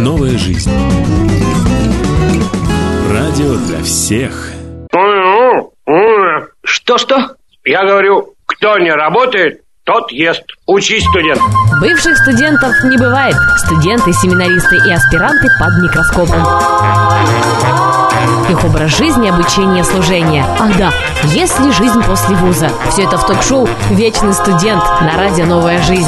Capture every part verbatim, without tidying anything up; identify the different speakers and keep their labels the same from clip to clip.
Speaker 1: Новая жизнь. Радио для всех.
Speaker 2: Что-что? Я говорю, кто не работает, тот ест. Учись, студент.
Speaker 3: Бывших студентов не бывает. Студенты, семинаристы и аспиранты под микроскопом. Их образ жизни, обучение, служение. Ах да, есть ли жизнь после вуза? Все это в ток-шоу «Вечный студент» на радио «Новая жизнь».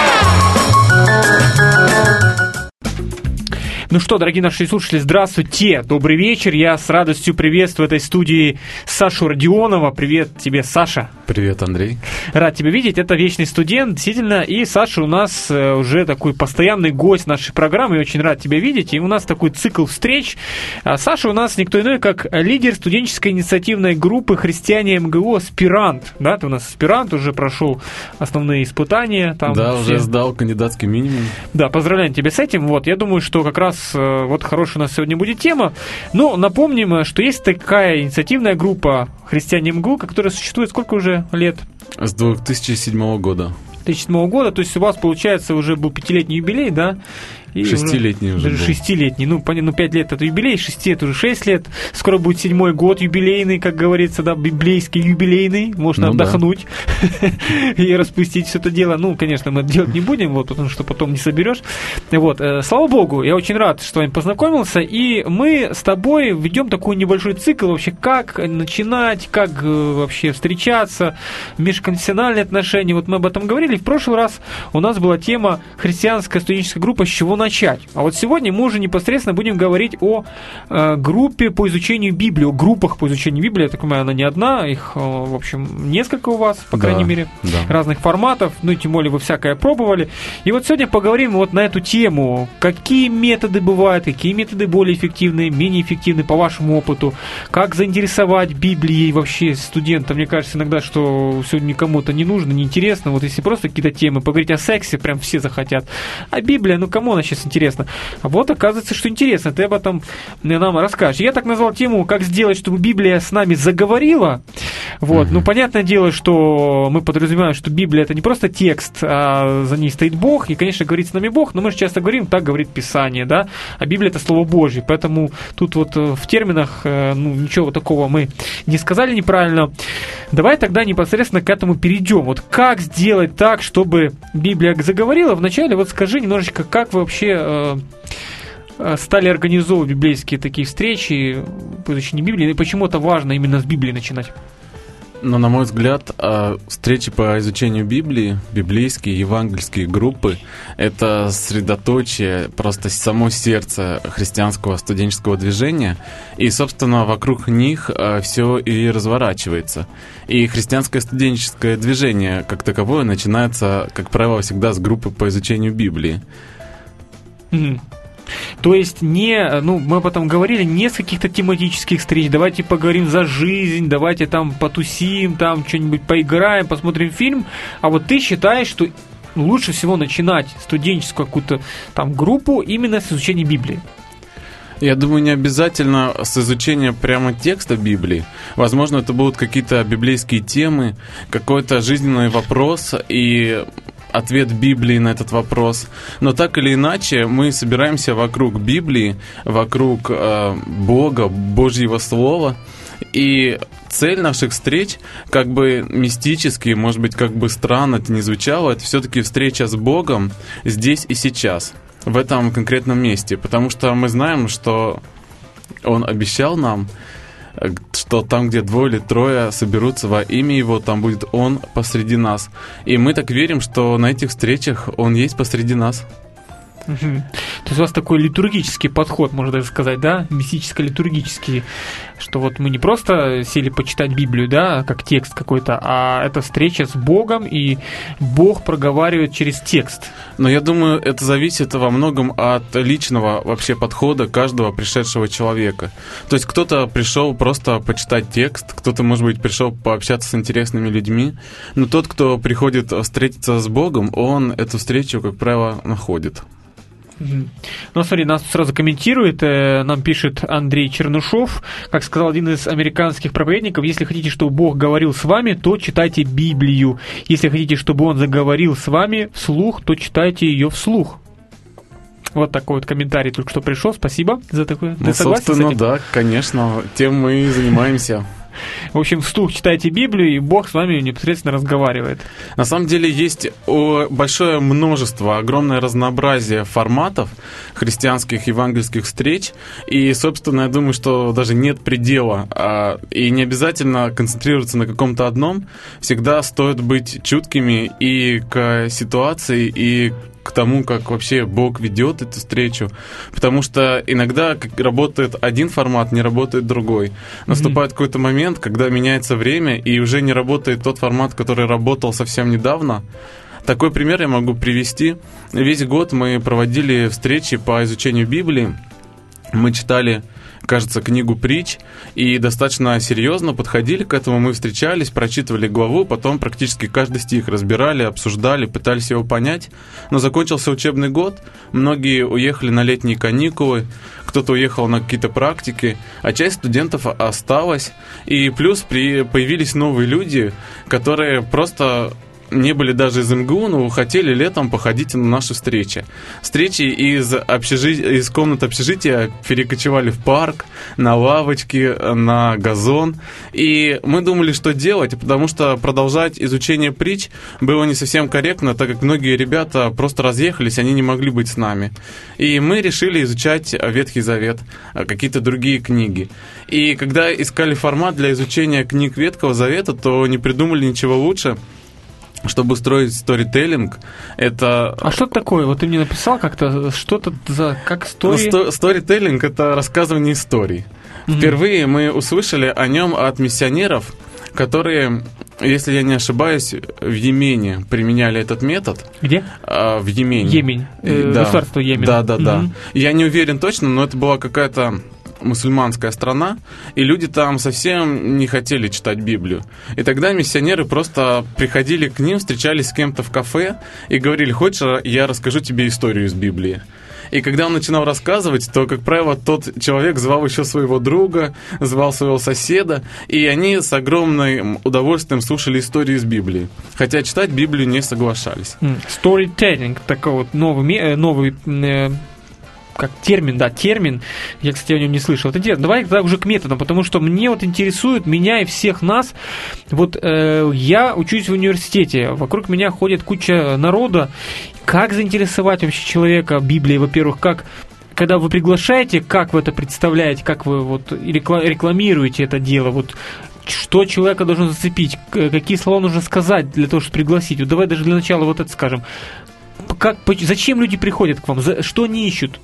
Speaker 4: Ну что, дорогие наши слушатели, здравствуйте, добрый вечер. Я с радостью приветствую в этой студии Сашу Родионова. Привет тебе, Саша.
Speaker 5: Привет, Андрей.
Speaker 4: Рад тебя видеть. Это «Вечный студент», действительно. И Саша у нас уже такой постоянный гость нашей программы. Я очень рад тебя видеть. И у нас такой цикл встреч. А Саша у нас никто иной, как лидер студенческой инициативной группы «Христиане МГУ» «Аспирант». Да, ты у нас аспирант, уже прошел основные испытания. Там
Speaker 5: да,
Speaker 4: все...
Speaker 5: уже сдал кандидатский минимум.
Speaker 4: Да, поздравляем тебя с этим. Вот, я думаю, что как раз вот хорошая у нас сегодня будет тема. Но напомним, что есть такая инициативная группа «Христиане МГУ», которая существует сколько уже лет?
Speaker 5: С две тысячи седьмого года.
Speaker 4: две тысячи седьмого года, то есть у вас, получается, уже был пятилетний юбилей, да? И
Speaker 5: шестилетний уже,
Speaker 4: уже
Speaker 5: был.
Speaker 4: Шестилетний, ну, ну, пять лет это юбилей, шести это уже шесть лет. Скоро будет седьмой год юбилейный, как говорится, да, библейский юбилейный. Можно ну, отдохнуть да. и распустить все это дело. Ну, конечно, мы это делать не будем, вот, потому что потом не соберешь. Вот, слава богу, я очень рад, что с вами познакомился. И мы с тобой ведем такой небольшой цикл вообще, как начинать, как вообще встречаться, межконфессиональные отношения. Вот мы об этом говорили. В прошлый раз у нас была тема христианская студенческая группа «С чего начать?». А вот сегодня мы уже непосредственно будем говорить о э, группе по изучению Библии, о группах по изучению Библии. Я так понимаю, она не одна, их, э, в общем, несколько у вас, по крайней да, мере, да. разных форматов, ну и тем более вы всякое пробовали. И вот сегодня поговорим вот на эту тему, какие методы бывают, какие методы более эффективны, менее эффективны по вашему опыту, как заинтересовать Библией вообще студента. Мне кажется иногда, что сегодня никому это не нужно, не интересно. Вот если просто какие-то темы, поговорить о сексе, прям все захотят. А Библия, ну кому она сейчас интересна? А вот оказывается, что интересно, ты об этом нам расскажешь. Я так назвал тему «Как сделать, чтобы Библия с нами заговорила». Вот. Mm-hmm. Ну, понятное дело, что мы подразумеваем, что Библия — это не просто текст, а за ней стоит Бог, и, конечно, говорит с нами Бог, но мы же часто говорим, так говорит Писание, да, а Библия — это Слово Божье, поэтому тут вот в терминах, ну, ничего такого мы не сказали неправильно. Давай тогда непосредственно к этому перейдем. Вот как сделать так, чтобы Библия заговорила? Вначале вот скажи немножечко, как вы вообще э, стали организовывать библейские такие встречи по изучению Библии, и почему это важно именно с Библии начинать?
Speaker 5: Но, на мой взгляд, встречи по изучению Библии, библейские, евангельские группы — это средоточие, просто само сердце христианского студенческого движения, и, собственно, вокруг них все и разворачивается. И христианское студенческое движение, как таковое, начинается, как правило, всегда с группы по изучению Библии.
Speaker 4: Mm-hmm. То есть не, ну, мы об этом говорили, не с каких-то тематических встреч, давайте поговорим за жизнь, давайте там потусим, там что-нибудь поиграем, посмотрим фильм, а вот ты считаешь, что лучше всего начинать студенческую какую-то там группу именно с изучения Библии?
Speaker 5: Я думаю, не обязательно с изучения прямо текста Библии. Возможно, это будут какие-то библейские темы, какой-то жизненный вопрос и ответ Библии на этот вопрос. Но так или иначе, мы собираемся вокруг Библии, вокруг э, Бога, Божьего Слова. И цель наших встреч, как бы мистически, может быть, как бы странно это ни звучало, это все-таки встреча с Богом здесь и сейчас, в этом конкретном месте. Потому что мы знаем, что Он обещал нам, что там, где двое или трое соберутся во имя Его, там будет Он посреди нас. И мы так верим, что на этих встречах Он есть посреди нас.
Speaker 4: Угу. То есть у вас такой литургический подход, можно даже сказать, да, мистическо-литургический, что вот мы не просто сели почитать Библию, да, как текст какой-то, а это встреча с Богом, и Бог проговаривает через текст.
Speaker 5: Но я думаю, это зависит во многом от личного вообще подхода каждого пришедшего человека. То есть кто-то пришел просто почитать текст, кто-то, может быть, пришел пообщаться с интересными людьми, но тот, кто приходит встретиться с Богом, он эту встречу, как правило, находит.
Speaker 4: Ну, смотри, нас сразу комментирует, э, нам пишет Андрей Чернышов, как сказал один из американских проповедников: если хотите, чтобы Бог говорил с вами, то читайте Библию. Если хотите, чтобы Он заговорил с вами вслух, то читайте ее вслух. Вот такой вот комментарий только что пришел. Спасибо за такой.
Speaker 5: Ну,
Speaker 4: Ты согласен с
Speaker 5: собственно,
Speaker 4: этим?
Speaker 5: да, конечно. Тем мы и занимаемся.
Speaker 4: В общем, вслух читайте Библию, и Бог с вами непосредственно разговаривает.
Speaker 5: На самом деле есть большое множество, огромное разнообразие форматов христианских евангельских встреч. И, собственно, я думаю, что даже нет предела. И не обязательно концентрироваться на каком-то одном. Всегда стоит быть чуткими и к ситуации, и к тому, как вообще Бог ведет эту встречу. Потому что иногда работает один формат, не работает другой. Наступает mm-hmm. какой-то момент, когда меняется время, и уже не работает тот формат, который работал совсем недавно. Такой пример я могу привести. Весь год мы проводили встречи по изучению Библии. Мы читали, кажется, книгу «Притч», и достаточно серьезно подходили к этому. Мы встречались, прочитывали главу, потом практически каждый стих разбирали, обсуждали, пытались его понять. Но закончился учебный год, многие уехали на летние каникулы, кто-то уехал на какие-то практики, а часть студентов осталась. И плюс при... появились новые люди, которые просто не были даже из эм гэ у, но хотели летом походить на наши встречи. Встречи из, общежи... из комнат общежития перекочевали в парк, на лавочки, на газон. И мы думали, что делать, потому что продолжать изучение притч было не совсем корректно, так как многие ребята просто разъехались, они не могли быть с нами. И мы решили изучать Ветхий Завет, какие-то другие книги. И когда искали формат для изучения книг Ветхого Завета, то не придумали ничего лучше, чтобы устроить сторителлинг. Это...
Speaker 4: А что это такое? Вот ты мне написал как-то, что-то за... как стори...
Speaker 5: Ну, сторителлинг — это рассказывание историй. Mm-hmm. Впервые мы услышали о нем от миссионеров, которые, если я не ошибаюсь, в Йемене применяли этот метод.
Speaker 4: Где?
Speaker 5: А, в Йемене.
Speaker 4: Йемень. Э,
Speaker 5: да.
Speaker 4: Государство Йемен.
Speaker 5: Да, да, да.
Speaker 4: Mm-hmm.
Speaker 5: Я не уверен точно, но это была какая-то мусульманская страна, и люди там совсем не хотели читать Библию. И тогда миссионеры просто приходили к ним, встречались с кем-то в кафе и говорили: хочешь, я расскажу тебе историю из Библии. И когда он начинал рассказывать, то, как правило, тот человек звал еще своего друга, звал своего соседа, и они с огромным удовольствием слушали истории из Библии, хотя читать Библию не соглашались.
Speaker 4: Storytelling, такой вот новый, новый как термин, да, термин, я, кстати, о нем не слышал. Это интересно. Давай тогда уже к методам, потому что мне вот интересует, меня и всех нас, вот э, я учусь в университете, вокруг меня ходит куча народа, как заинтересовать вообще человека Библией, во-первых, как, когда вы приглашаете, как вы это представляете, как вы вот рекламируете это дело, вот что человека должно зацепить, какие слова нужно сказать для того, чтобы пригласить. Вот давай даже для начала вот это скажем. Как, зачем люди приходят к вам, за, что они ищут?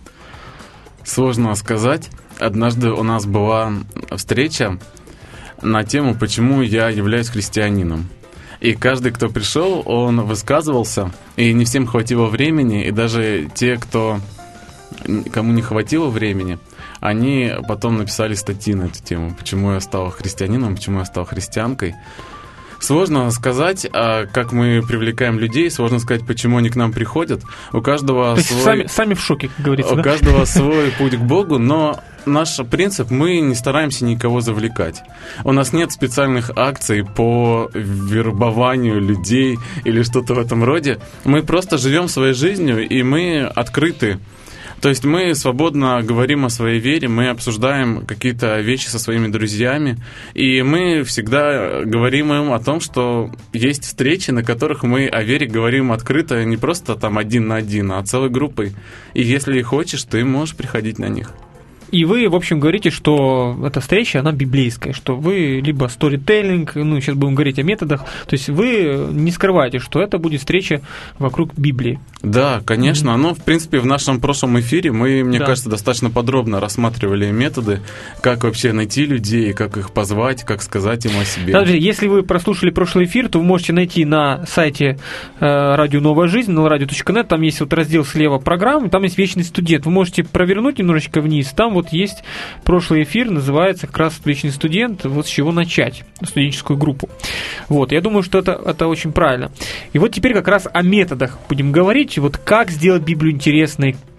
Speaker 5: Сложно сказать. Однажды у нас была встреча на тему, почему я являюсь христианином. И каждый, кто пришел, он высказывался, и не всем хватило времени, и даже те, кто, кому не хватило времени, они потом написали статьи на эту тему, почему я стал христианином, почему я стал христианкой. Сложно сказать, как мы привлекаем людей, сложно сказать, почему они к нам приходят. У каждого
Speaker 4: То
Speaker 5: свой...
Speaker 4: сами, сами в шоке, как говорится,
Speaker 5: У
Speaker 4: да?
Speaker 5: каждого свой путь к Богу, но наш принцип, мы не стараемся никого завлекать. У нас нет специальных акций по вербованию людей или что-то в этом роде. Мы просто живем своей жизнью, и мы открыты. То есть мы свободно говорим о своей вере, мы обсуждаем какие-то вещи со своими друзьями, и мы всегда говорим им о том, что есть встречи, на которых мы о вере говорим открыто, не просто там один на один, а целой группой. И если хочешь, ты можешь приходить на них.
Speaker 4: И вы, в общем, говорите, что эта встреча, она библейская, что вы либо сторителлинг, ну, сейчас будем говорить о методах, то есть вы не скрываете, что это будет встреча вокруг Библии.
Speaker 5: Да, конечно. Mm-hmm. Ну, в принципе, в нашем прошлом эфире мы, мне
Speaker 4: да.
Speaker 5: кажется, достаточно подробно рассматривали методы, как вообще найти людей, как их позвать, как сказать им о себе.
Speaker 4: Также, если вы прослушали прошлый эфир, то вы можете найти на сайте э, радио «Новая жизнь», эл радио точка нет, там есть вот раздел слева программы, там есть «Вечный студент». Вы можете провернуть немножечко вниз, там вот есть прошлый эфир, называется как раз «Вечный студент», вот с чего начать студенческую группу. Вот, я думаю, что это, это очень правильно. И вот теперь как раз о методах будем говорить, вот как сделать Библию интересной,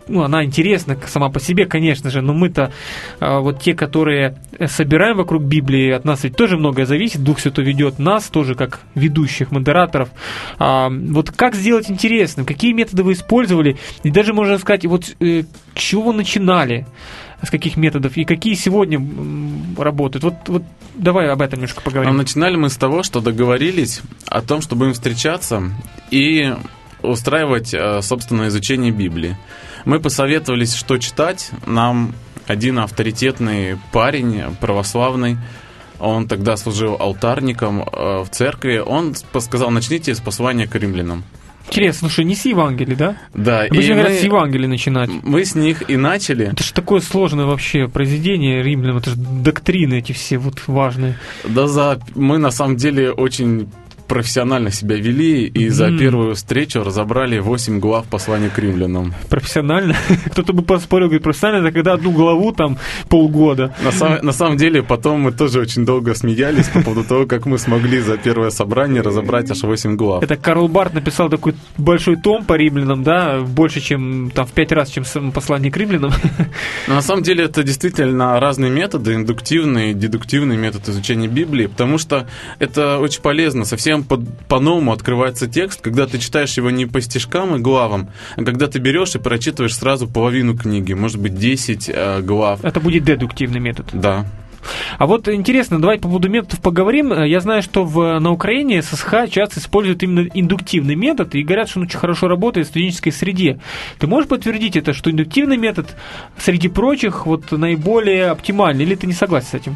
Speaker 4: ну, она интересна сама по себе, конечно же, но мы-то вот те, которые собираем вокруг Библии, от нас ведь тоже многое зависит, Дух Святой ведет нас тоже как ведущих, модераторов. Вот как сделать интересным, какие методы вы использовали, и даже можно сказать, вот с чего вы начинали, с каких методов, и какие сегодня работают. Вот, вот давай об этом немножко поговорим.
Speaker 5: А начинали мы с того, что договорились о том, что будем встречаться и устраивать собственное изучение Библии. Мы посоветовались, что читать. Нам один авторитетный парень, православный, он тогда служил алтарником в церкви, он сказал: начните с послания к римлянам.
Speaker 4: Интересно, слушай, не с Евангелия, да?
Speaker 5: Да.
Speaker 4: Обычно говорят, с Евангелия начинать.
Speaker 5: Мы с них и начали.
Speaker 4: Это же такое сложное вообще произведение римлян, это же доктрины эти все вот важные.
Speaker 5: Да, за... мы на самом деле очень профессионально себя вели, и mm. за первую встречу разобрали восемь глав послания к римлянам.
Speaker 4: Профессионально? Кто-то бы поспорил, говорит, профессионально, это когда одну главу там полгода.
Speaker 5: На, сам, на самом деле, потом мы тоже очень долго смеялись по поводу того, как мы смогли за первое собрание разобрать аж восемь глав.
Speaker 4: Это Карл Барт написал такой большой том по римлянам, да, больше, чем там в пять раз, чем послание к римлянам.
Speaker 5: Но на самом деле это действительно разные методы, индуктивный, дедуктивный метод изучения Библии, потому что это очень полезно, совсем По- по-новому открывается текст, когда ты читаешь его не по стишкам и главам, а когда ты берешь и прочитываешь сразу половину книги, может быть, десять э, глав.
Speaker 4: Это будет дедуктивный метод.
Speaker 5: Да.
Speaker 4: А вот интересно, давай по поводу методов поговорим. Я знаю, что в, на Украине эс эс ха часто используют именно индуктивный метод, и говорят, что он очень хорошо работает в студенческой среде. Ты можешь подтвердить это, что индуктивный метод среди прочих вот наиболее оптимальный, или ты не согласен с этим?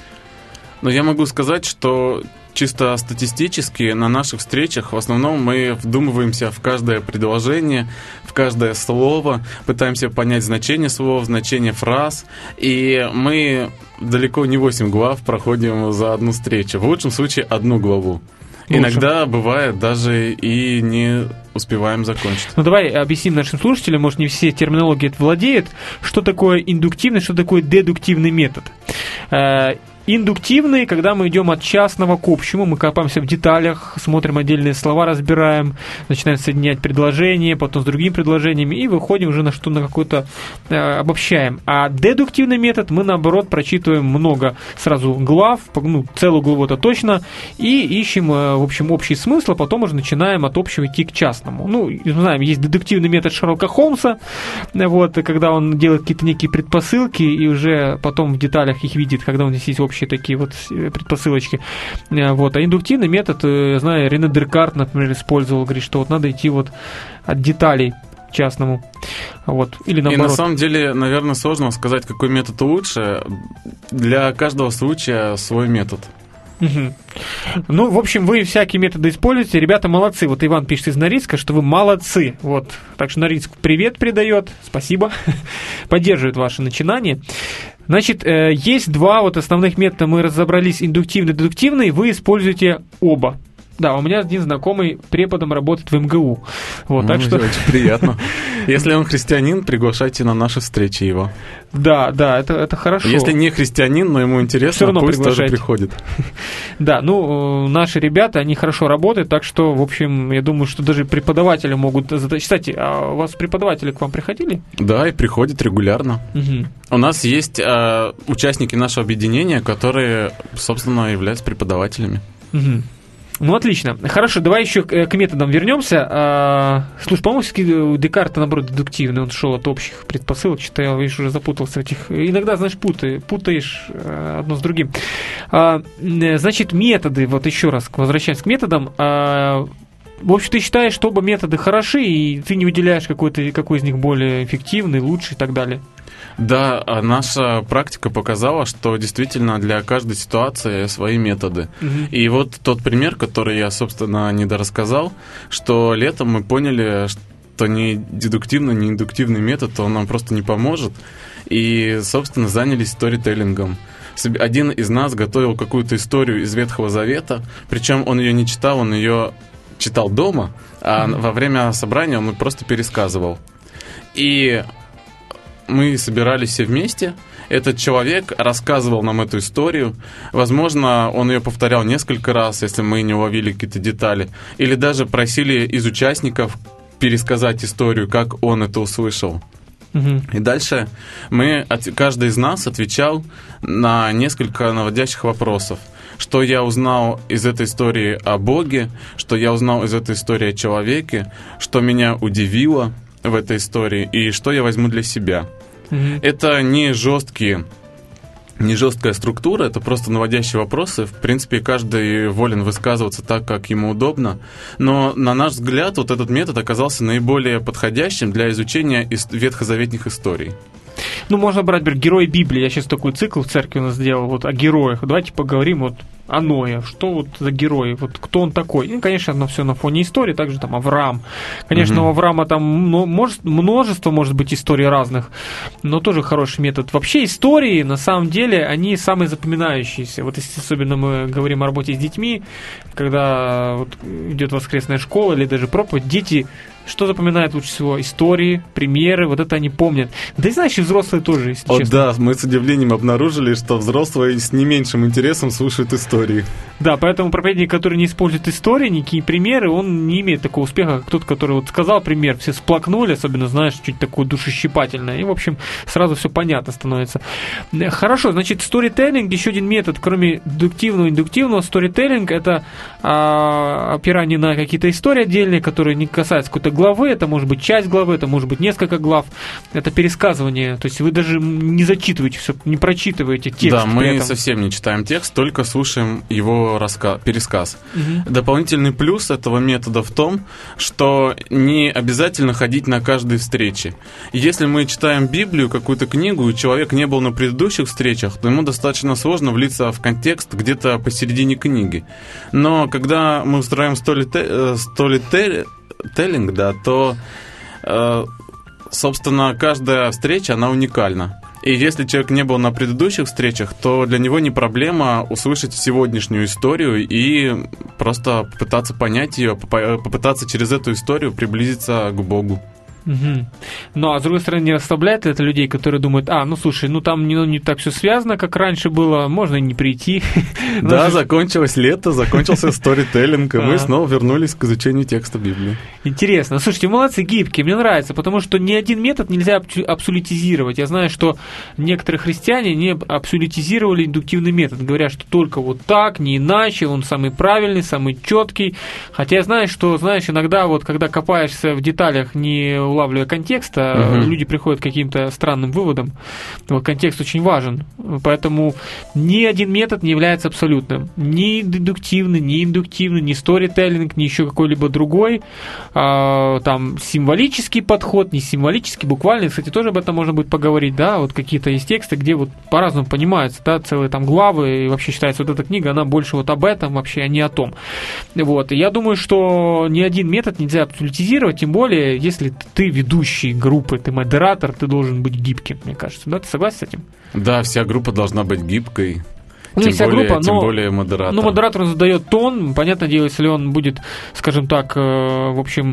Speaker 5: Но я могу сказать, что чисто статистически на наших встречах в основном мы вдумываемся в каждое предложение, в каждое слово, пытаемся понять значение слов, значение фраз, и мы далеко не восемь глав проходим за одну встречу, в лучшем случае одну главу. Лучше. Иногда бывает даже и не успеваем закончить.
Speaker 4: Ну давай объясним нашим слушателям, может не все терминологии владеют, что такое индуктивный, что такое дедуктивный метод. Индуктивный, когда мы идем от частного к общему, мы копаемся в деталях, смотрим отдельные слова, разбираем, начинаем соединять предложения, потом с другими предложениями и выходим уже на что на какое-то э, обобщаем. А дедуктивный метод мы наоборот прочитываем много сразу глав, ну, целую главу это точно, и ищем, э, в общем, общий смысл, а потом уже начинаем от общего идти к частному. Ну, мы знаем, есть дедуктивный метод Шерлока Холмса, вот, когда он делает какие-то некие предпосылки и уже потом в деталях их видит, когда он здесь есть общий такие вот предпосылочки. Вот. А индуктивный метод, я знаю, Рене Декарт, например, использовал, говорит, что вот надо идти вот от деталей к частному. Вот. Или наоборот.
Speaker 5: И на самом деле, наверное, сложно сказать, какой метод лучше. Для каждого случая свой метод.
Speaker 4: Угу. Ну, в общем, вы всякие методы используете. Ребята молодцы. Вот Иван пишет из Норильска, что вы молодцы. Вот. Так что Норильск привет передает. Спасибо. Поддерживает ваши начинания. Значит, есть два вот основных метода. Мы разобрались, индуктивный и дедуктивный. Вы используете оба. Да, у меня один знакомый преподом работает в эм гэ у. Вот, ну, так что...
Speaker 5: Очень приятно. Если он христианин, приглашайте на наши встречи его.
Speaker 4: Да, да, это, это хорошо.
Speaker 5: Если не христианин, но ему интересно, пусть тоже приходит.
Speaker 4: Да, ну, наши ребята, они хорошо работают, так что, в общем, я думаю, что даже преподаватели могут задать... Кстати, а у вас преподаватели к вам приходили?
Speaker 5: Да, и приходят регулярно. Угу. У нас есть э, участники нашего объединения, которые, собственно, являются преподавателями.
Speaker 4: Угу. Ну, отлично. Хорошо, давай еще к, к методам вернемся. А, слушай, по-моему, все-таки у Декарта, наоборот, дедуктивный. Он шел от общих предпосылок. Что-то я, видишь, уже запутался в этих... Иногда, знаешь, путай, путаешь одно с другим. А, значит, методы, вот еще раз, возвращаясь к методам. А, в общем, ты считаешь, что оба метода хороши, и ты не выделяешь какой-то, какой из них более эффективный, лучший и так далее?
Speaker 5: Да, наша практика показала, что действительно для каждой ситуации свои методы. Угу. И вот тот пример, который я, собственно, недорассказал, что летом мы поняли, что ни дедуктивный, ни индуктивный метод, он нам просто не поможет. И, собственно, занялись сторителлингом. Один из нас готовил какую-то историю из Ветхого Завета, причем он ее не читал, он ее читал дома, а угу. во время собрания он просто пересказывал. И... мы собирались все вместе, этот человек рассказывал нам эту историю, возможно, он ее повторял несколько раз, если мы не уловили какие-то детали, или даже просили из участников пересказать историю, как он это услышал. Угу. И дальше мы, каждый из нас отвечал на несколько наводящих вопросов. Что я узнал из этой истории о Боге, что я узнал из этой истории о человеке, что меня удивило в этой истории и что я возьму для себя. Mm-hmm. Это не жесткие, не жесткая структура, это просто наводящие вопросы. В принципе, каждый волен высказываться так, как ему удобно. Но, на наш взгляд, вот этот метод оказался наиболее подходящим для изучения ветхозаветных историй.
Speaker 4: Ну, можно брать, например, герои Библии. Я сейчас такой цикл в церкви у нас сделал, вот о героях. Давайте поговорим вот о Ное. Что вот за герой? Вот кто он такой? И, конечно, оно все на фоне истории. Также там Авраам. Конечно, mm-hmm. у Авраама там может, множество, может быть, историй разных, но тоже хороший метод. Вообще истории, на самом деле, они самые запоминающиеся. Вот если особенно мы говорим о работе с детьми, когда вот идет воскресная школа или даже проповедь, дети что запоминают лучше всего? Истории, примеры, вот это они помнят. Да и знаешь, и взрослые тоже, если
Speaker 5: О,
Speaker 4: честно.
Speaker 5: Да, мы с удивлением обнаружили, что взрослые с не меньшим интересом слушают истории.
Speaker 4: Да, поэтому проповедник, который не использует истории, никакие примеры, он не имеет такого успеха, как тот, который вот сказал пример, все сплакнули, особенно, знаешь, чуть такое душещипательное, и, в общем, сразу все понятно становится. Хорошо, значит, сторителлинг, еще один метод, кроме дедуктивного и индуктивного, сторителлинг — это а, опирание на какие-то истории отдельные, которые не касаются какой-то главы, это может быть часть главы, это может быть несколько глав, это пересказывание, то есть вы даже не зачитываете все, не прочитываете текст.
Speaker 5: Да, мы совсем не читаем текст, только слушаем его раска- пересказ. Угу. Дополнительный плюс этого метода в том, что не обязательно ходить на каждой встрече. Если мы читаем Библию, какую-то книгу, и человек не был на предыдущих встречах, то ему достаточно сложно влиться в контекст где-то посередине книги. Но когда мы устраиваем сторителлинг, теллинг, да, то, э, собственно, каждая встреча, она уникальна. И если человек не был на предыдущих встречах, то для него не проблема услышать сегодняшнюю историю и просто попытаться понять ее, попытаться через эту историю приблизиться к Богу.
Speaker 4: Угу. Ну, а с другой стороны, не расслабляет это людей, которые думают, а, ну, слушай, ну, там не, ну, не так все связано, как раньше было, можно и не прийти.
Speaker 5: Да, закончилось лето, закончился сторителлинг, и мы снова вернулись к изучению текста Библии.
Speaker 4: Интересно. Слушайте, молодцы, гибкие, мне нравится, потому что ни один метод нельзя абсолютизировать. Я знаю, что некоторые христиане не абсолютизировали индуктивный метод, говорят, что только вот так, не иначе, он самый правильный, самый четкий. Хотя я знаю, что, знаешь, иногда вот, когда копаешься в деталях, не улавливая контекста, угу. люди приходят к каким-то странным выводам. Вот контекст очень важен. Поэтому ни один метод не является абсолютным. Ни дедуктивный, ни индуктивный, ни сторителлинг, ни еще какой-либо другой. А, там символический подход, не символический, буквальный. Кстати, тоже об этом можно будет поговорить. Да? Вот какие-то есть тексты, где вот по-разному понимаются, да, целые там главы, и вообще считается, вот эта книга, она больше вот об этом вообще, а не о том. Вот. И я думаю, что ни один метод нельзя абсолютизировать, тем более, если ты ведущий группы, ты модератор, ты должен быть гибким, мне кажется. Да, ты согласен с этим?
Speaker 5: Да, вся группа должна быть гибкой.
Speaker 4: Ну,
Speaker 5: тем
Speaker 4: вся
Speaker 5: более,
Speaker 4: группа,
Speaker 5: тем
Speaker 4: но,
Speaker 5: более модератор.
Speaker 4: Ну, модератор задает тон. Понятное дело, если он будет, скажем так, э, в общем,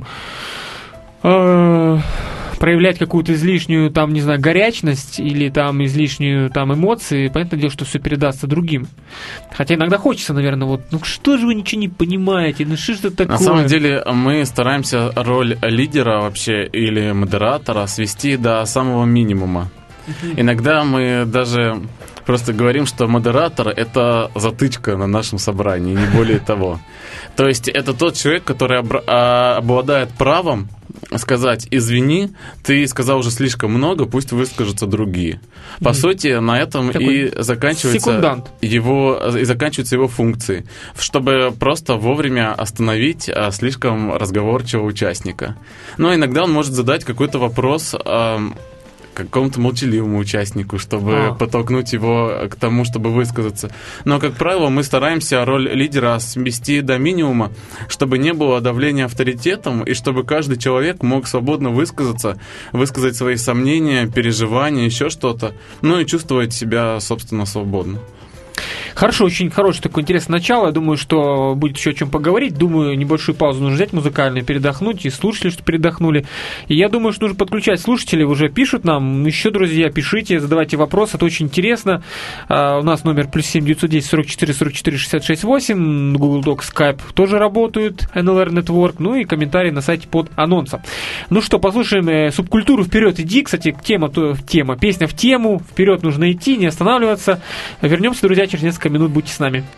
Speaker 4: э, проявлять какую-то излишнюю, там, не знаю, горячность или там излишнюю там эмоции, понятное дело, что все передастся другим. Хотя иногда хочется, наверное, вот, ну что же вы ничего не понимаете, ну что ж это такое?
Speaker 5: На самом деле мы стараемся роль лидера вообще или модератора свести до самого минимума. Uh-huh. Иногда мы даже просто говорим, что модератор — это затычка на нашем собрании, не более того. То есть это тот человек, который обладает правом сказать: извини, ты сказал уже слишком много, пусть выскажутся другие. По mm-hmm. сути, на этом и заканчивается, его, и заканчиваются его функции, чтобы просто вовремя остановить а, слишком разговорчивого участника. Но иногда он может задать какой-то вопрос а, какому-то молчаливому участнику, чтобы а. подтолкнуть его к тому, чтобы высказаться. Но, как правило, мы стараемся роль лидера свести до минимума, чтобы не было давления авторитетом, и чтобы каждый человек мог свободно высказаться, высказать свои сомнения, переживания, еще что-то, ну и чувствовать себя, собственно, свободно.
Speaker 4: Хорошо, очень хорошее такое интересное начало. Я думаю, что будет еще о чем поговорить. Думаю, небольшую паузу нужно взять музыкальную, передохнуть, и слушатели, что передохнули. И я думаю, что нужно подключать слушателей. Уже пишут нам. Еще, друзья, пишите, задавайте вопросы. Это очень интересно. А, у нас номер плюс семь девятьсот десять сорок четыре сорок четыре шестьдесят шесть восемь. Google Docs, Skype тоже работают. эн эл эр Network. Ну и комментарии на сайте под анонсом. Ну что, послушаем э, субкультуру «Вперед иди». Кстати, тема, то, тема, песня в тему. Вперед нужно идти, не останавливаться. Вернемся, друзья, через несколько минут. Будьте с нами.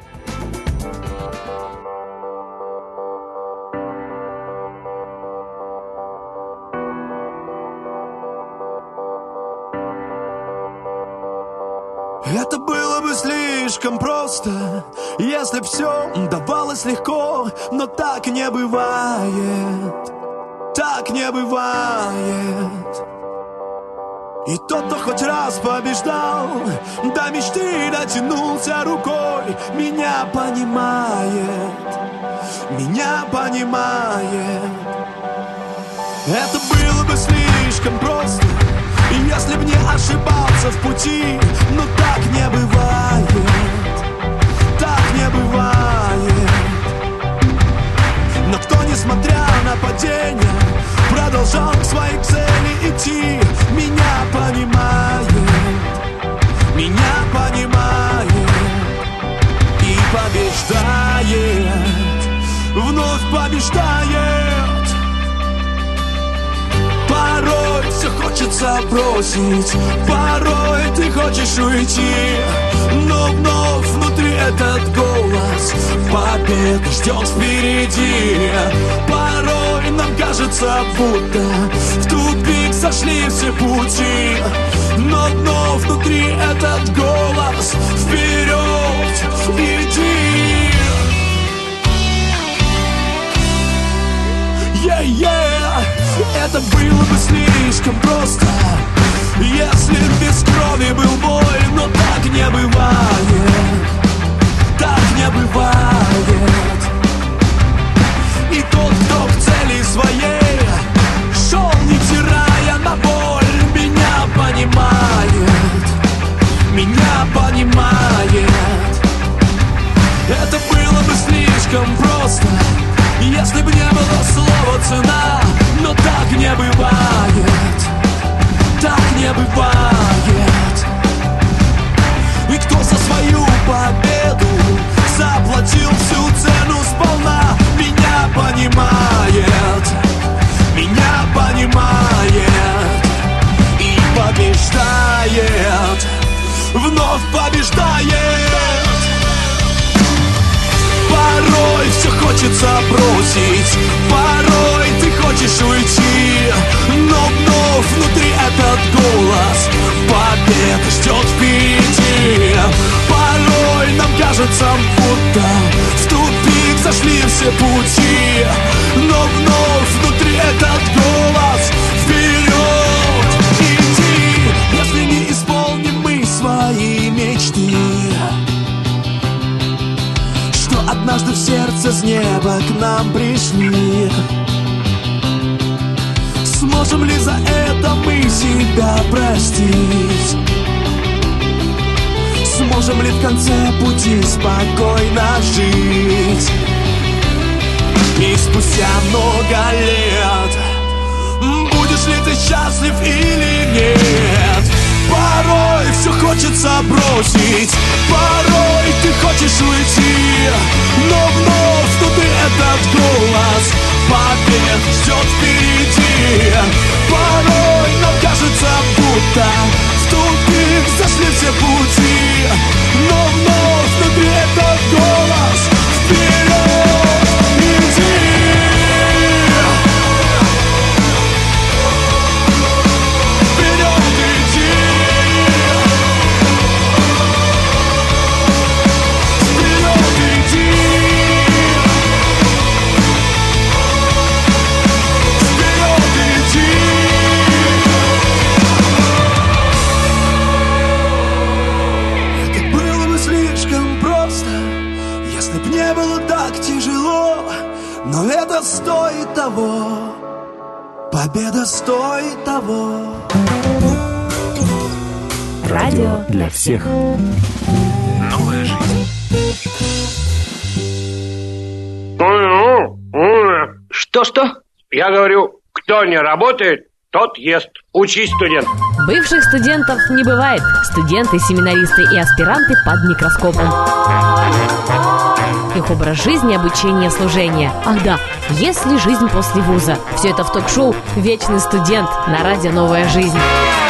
Speaker 6: Это было бы слишком просто, если б все давалось легко, но так не бывает, так не бывает. И тот, кто хоть раз побеждал, до мечты дотянулся рукой, меня понимает, меня понимает. Это было бы слишком просто, если б не ошибался в пути, но так не бывает, так не бывает. Но кто, несмотря на падение, продолжал к своей цели идти, меня понимает, меня понимает и побеждает, вновь побеждает. Порой все хочется бросить, порой ты хочешь уйти, но вновь внутри этот голос победа ждет впереди. Порой нам кажется, будто в тупик сошли все пути, но вновь внутри этот голос вперед иди. Yeah-yeah. Это было бы слишком просто, если без крови был бой, но так не бывает, так не бывает. И тот, кто к цели своей шел, невзирая на боль, меня понимает, меня понимает. Это было бы слишком просто, если бы не было слова цена, но так не бывает, так не бывает. И кто за свою победу заплатил всю цену сполна, меня понимает, меня понимает и побеждает, вновь побеждает. Порой все хочется бросить, порой ты хочешь уйти, но вновь внутри этот голос победа ждет впереди. Порой нам кажется, будто в тупик зашли все пути, но вновь внутри этот голос вперед иди. Если не исполним мы свои мечты, однажды в сердце с неба к нам пришли, сможем ли за это мы себя простить? Сможем ли в конце пути спокойно жить? И спустя много лет будешь ли ты счастлив или нет? Порой все хочется бросить, порой ты хочешь уйти, но вновь внутри этот голос побед ждет впереди. Порой нам кажется, будто в тупик зашли все пути, но вновь внутри этот голос вперед иди. Но это стоит того, победа стоит того.
Speaker 1: Радио для всех.
Speaker 7: Новая жизнь.
Speaker 2: Что-что? Я говорю, кто не работает, тот ест. Учись, студент.
Speaker 3: Бывших студентов не бывает. Студенты, семинаристы и аспиранты под микроскопом. Их образ жизни, обучение, служение. Ах да, есть ли жизнь после вуза? Все это в ток-шоу «Вечный студент» на радио «Новая жизнь».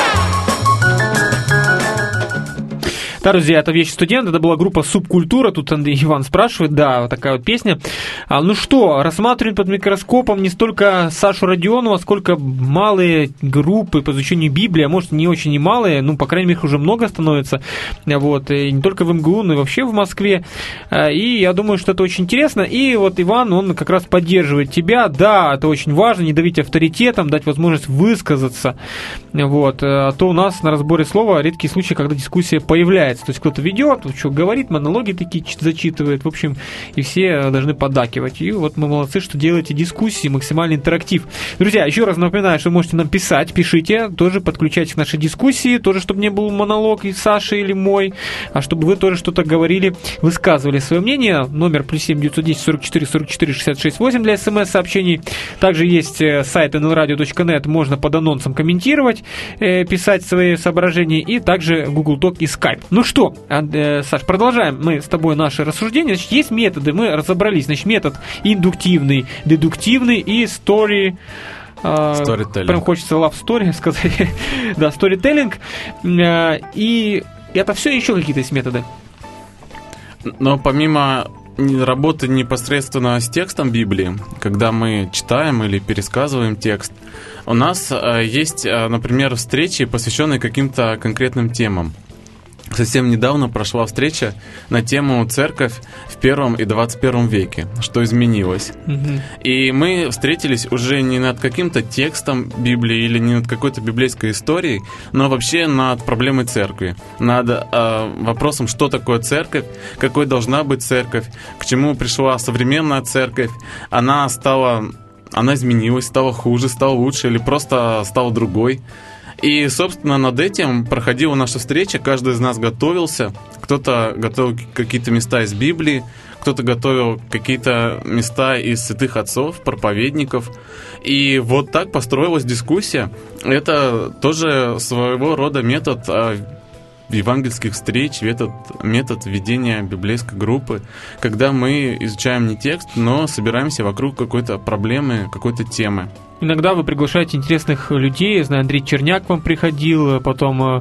Speaker 4: Да, друзья, это «Вечный студент», это была группа «Субкультура», тут Андрей Иван спрашивает, да, вот такая вот песня. А, ну что, рассматриваем под микроскопом не столько Сашу Родионова, сколько малые группы по изучению Библии, а может не очень и малые, ну, по крайней мере, их уже много становится, вот, и не только в эм гэ у, но и вообще в Москве, и я думаю, что это очень интересно, и вот Иван, он как раз поддерживает тебя, да, это очень важно, не давить авторитетом, дать возможность высказаться, вот, а то у нас на разборе слова редкие случаи, когда дискуссия появляется. То есть кто-то ведет, что говорит, монологи такие зачитывает, в общем, и все должны поддакивать. И вот мы молодцы, что делаете дискуссии, максимальный интерактив. Друзья, еще раз напоминаю, что вы можете нам писать, пишите, тоже подключайтесь к нашей дискуссии, тоже, чтобы не был монолог и Саши или мой, а чтобы вы тоже что-то говорили, высказывали свое мнение. Номер плюс семь девятьсот десять сорок четыре сорок четыре шестьдесят шесть восемь для смс-сообщеений. Также есть сайт эн эл радио точка нет, можно под анонсом комментировать, писать свои соображения, и также Google Talk и Skype. Ну что, Саш, продолжаем мы с тобой наши рассуждения. Значит, есть методы, мы разобрались. Значит, метод индуктивный, дедуктивный и story...
Speaker 5: Storytelling.
Speaker 4: Прям хочется love story сказать. Да, storytelling. И это все еще какие-то есть методы?
Speaker 5: Но помимо работы непосредственно с текстом Библии, когда мы читаем или пересказываем текст, у нас есть, например, встречи, посвященные каким-то конкретным темам. Совсем недавно прошла встреча на тему «Церковь в первом и двадцать первом веке. Что изменилось?». Mm-hmm. И мы встретились уже не над каким-то текстом Библии или не над какой-то библейской историей, но вообще над проблемой церкви, над э, вопросом, что такое церковь, какой должна быть церковь, к чему пришла современная церковь. Она стала, она изменилась, стала хуже, стала лучше или просто стала другой. И, собственно, над этим проходила наша встреча, каждый из нас готовился, кто-то готовил какие-то места из Библии, кто-то готовил какие-то места из святых отцов, проповедников, и вот так построилась дискуссия. Это тоже своего рода метод евангельских встреч, метод, метод ведения библейской группы, когда мы изучаем не текст, но собираемся вокруг какой-то проблемы, какой-то темы.
Speaker 4: Иногда вы приглашаете интересных людей. Я знаю, Андрей Черняк к вам приходил, потом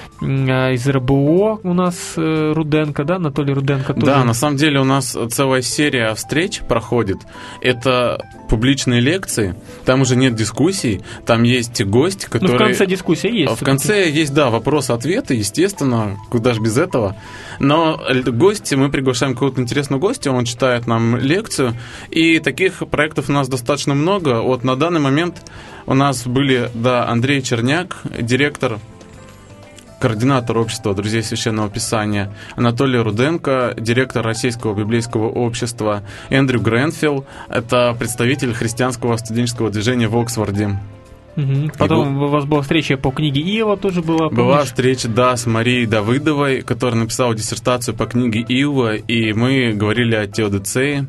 Speaker 4: из эр бэ о у нас Руденко, да, Анатолий Руденко тоже.
Speaker 5: Да, на самом деле у нас целая серия встреч проходит. Это публичные лекции, там уже нет дискуссий, там есть гость, который...
Speaker 4: Ну, в конце дискуссии есть.
Speaker 5: В конце есть, да, вопросы-ответы, естественно, куда же без этого. Но гости, мы приглашаем какого-то интересного гостя, он читает нам лекцию, и таких проектов у нас достаточно много. Вот на данный момент у нас были, да, Андрей Черняк, директор, координатор общества «Друзей Священного Писания», Анатолий Руденко, директор Российского библейского общества, Эндрю Гренфилл, это представитель христианского студенческого движения в Оксфорде.
Speaker 4: Угу. Потом Его... у вас была встреча по книге Иова, тоже была. Помнишь?
Speaker 5: Была встреча, да, с Марией Давыдовой, которая написала диссертацию по книге Иова, и мы говорили о теодицее.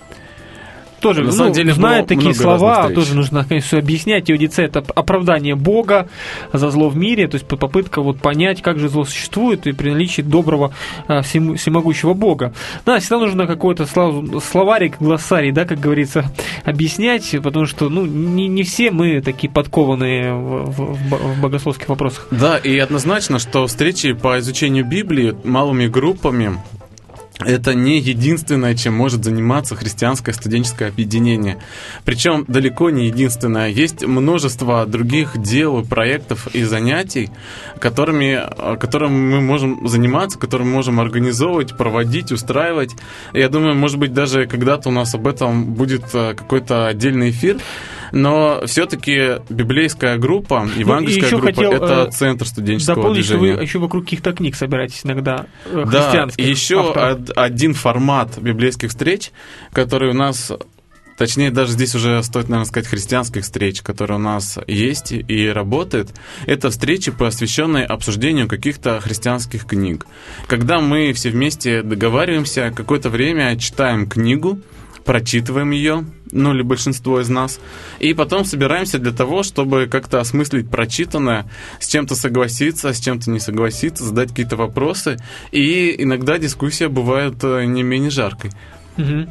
Speaker 4: Тоже, на самом ну, деле, знают такие слова, тоже нужно, конечно, объяснять. Теодицея – это оправдание Бога за зло в мире, то есть попытка вот понять, как же зло существует и при наличии доброго всемогущего Бога. Да, всегда нужно какой-то словарик, глоссарий, да, как говорится, объяснять, потому что ну, не, не все мы такие подкованные в, в, в богословских вопросах.
Speaker 5: Да, и однозначно, что встречи по изучению Библии малыми группами – это не единственное, чем может заниматься христианское студенческое объединение. Причем далеко не единственное. Есть множество других дел, проектов и занятий, которыми, которыми мы можем заниматься, которые мы можем организовывать, проводить, устраивать. Я думаю, может быть, даже когда-то у нас об этом будет какой-то отдельный эфир. Но все-таки библейская группа, евангельская ну, группа, хотел, это э, центр студенческого
Speaker 4: дополнить,
Speaker 5: движения.
Speaker 4: Что вы еще вокруг каких-то книг собираетесь иногда, э,
Speaker 5: да,
Speaker 4: христианских.
Speaker 5: Да, еще од, один формат библейских встреч, который у нас, точнее, даже здесь уже стоит, наверное, сказать, христианских встреч, которые у нас есть и работают, это встречи, посвященные обсуждению каких-то христианских книг. Когда мы все вместе договариваемся, какое-то время читаем книгу, прочитываем ее, ну или большинство из нас, и потом собираемся для того, чтобы как-то осмыслить прочитанное, с чем-то согласиться, с чем-то не согласиться, задать какие-то вопросы, и иногда дискуссия бывает не менее жаркой.
Speaker 4: Угу.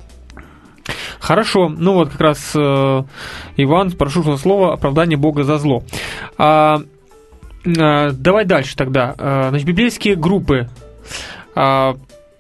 Speaker 4: Хорошо, ну вот как раз, э, Иван, прошу что слово, оправдание Бога за зло. А, а, давай дальше тогда. А, значит, библейские группы. А,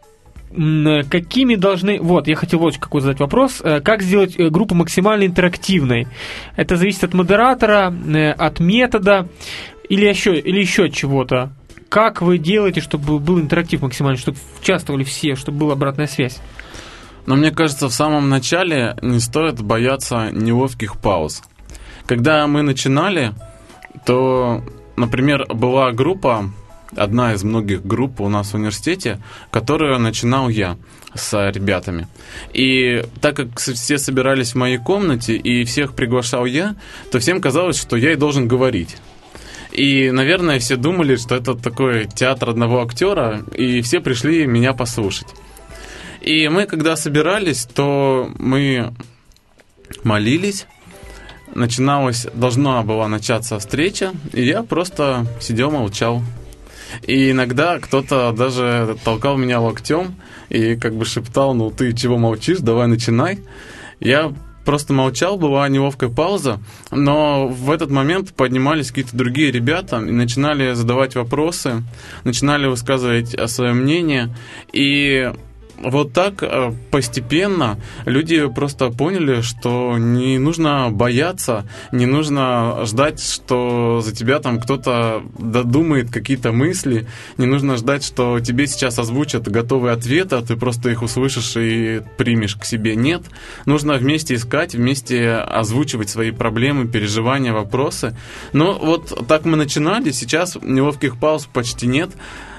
Speaker 4: какими должны... Вот, я хотел вот какой задать вопрос. Как сделать группу максимально интерактивной? Это зависит от модератора, от метода или еще, или еще от чего-то? Как вы делаете, чтобы был интерактив максимально, чтобы участвовали все, чтобы была обратная связь?
Speaker 5: Но мне кажется, в самом начале не стоит бояться неловких пауз. Когда мы начинали, то, например, была группа, одна из многих групп у нас в университете, которую начинал я с ребятами. И так как все собирались в моей комнате и всех приглашал я, то всем казалось, что я и должен говорить. И, наверное, все думали, что это такой театр одного актера, и все пришли меня послушать. И мы, когда собирались, то мы молились, начиналась, должна была начаться встреча, и я просто сидел, молчал. И иногда кто-то даже толкал меня локтем и как бы шептал: ну ты чего молчишь, давай начинай. Я просто молчал, была неловкая пауза, но в этот момент поднимались какие-то другие ребята и начинали задавать вопросы, начинали высказывать свое мнение, и вот так постепенно люди просто поняли, что не нужно бояться, не нужно ждать, что за тебя там кто-то додумает какие-то мысли, не нужно ждать, что тебе сейчас озвучат готовые ответы, а ты просто их услышишь и примешь к себе. Нет, нужно вместе искать, вместе озвучивать свои проблемы, переживания, вопросы. Но вот так мы начинали, сейчас неловких пауз почти нет.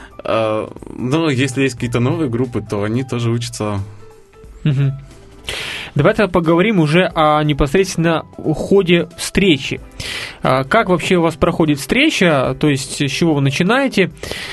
Speaker 5: Но если есть какие-то новые группы, то они тоже учатся.
Speaker 4: Угу. Давай тогда поговорим уже о непосредственно ходе встречи. Как вообще у вас проходит встреча? То есть с чего вы начинаете?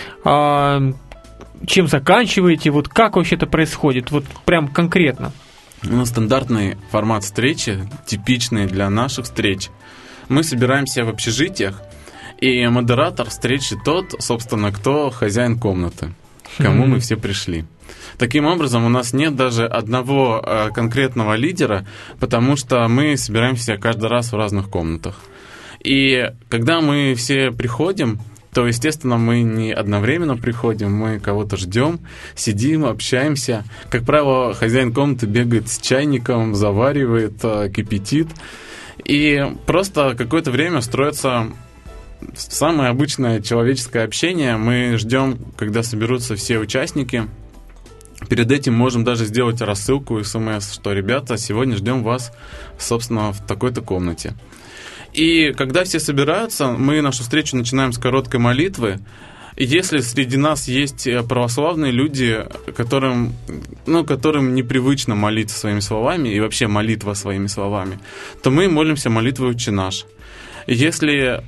Speaker 4: Чем заканчиваете? Вот как вообще это происходит? Вот прям конкретно.
Speaker 5: Ну, стандартный формат встречи, типичный для наших встреч. Мы собираемся в общежитиях, и модератор встречи тот, собственно, кто хозяин комнаты, к кому mm-hmm. мы все пришли. Таким образом, у нас нет даже одного э, конкретного лидера, потому что мы собираемся каждый раз в разных комнатах. И когда мы все приходим, то, естественно, мы не одновременно приходим, мы кого-то ждем, сидим, общаемся. Как правило, хозяин комнаты бегает с чайником, заваривает, э, кипятит. И просто какое-то время строится самое обычное человеческое общение. Мы ждем, когда соберутся все участники. Перед этим можем даже сделать рассылку смс, что, ребята, сегодня ждем вас, собственно, в такой-то комнате. И когда все собираются, мы нашу встречу начинаем с короткой молитвы. И если среди нас есть православные люди, которым, ну, которым непривычно молиться своими словами, и вообще молитва своими словами, то мы молимся молитвой «Отче наш». Если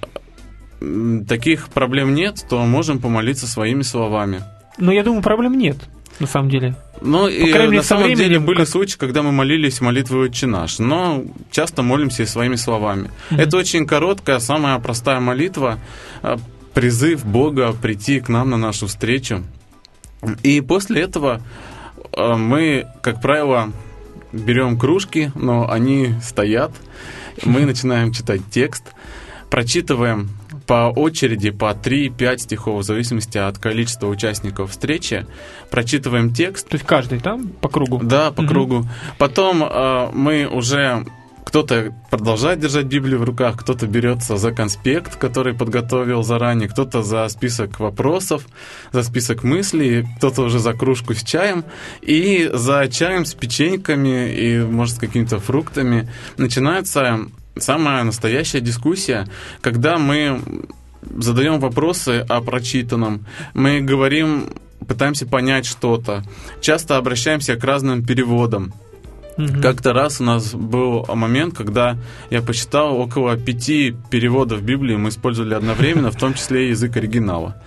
Speaker 5: таких проблем нет, то можем помолиться своими словами.
Speaker 4: Но я думаю, проблем нет, на самом деле.
Speaker 5: Ну, и на самом деле были как... случаи, когда мы молились молитвой «Отче наш», но часто молимся и своими словами. Mm-hmm. Это очень короткая, самая простая молитва, призыв Бога прийти к нам на нашу встречу. И после этого мы, как правило, берем кружки, но они стоят, мы начинаем читать текст, прочитываем по очереди по три-пять стихов, в зависимости от количества участников встречи. Прочитываем текст.
Speaker 4: То есть каждый там по кругу?
Speaker 5: Да, по угу. кругу. Потом э, мы уже... Кто-то продолжает держать Библию в руках, кто-то берется за конспект, который подготовил заранее, кто-то за список вопросов, за список мыслей, кто-то уже за кружку с чаем. И за чаем с печеньками и, может, с какими-то фруктами начинается самая настоящая дискуссия, когда мы задаем вопросы о прочитанном, мы говорим, пытаемся понять что-то, часто обращаемся к разным переводам. Mm-hmm. Как-то раз у нас был момент, когда я посчитал, около пяти переводов Библии мы использовали одновременно, в том числе и язык оригинала.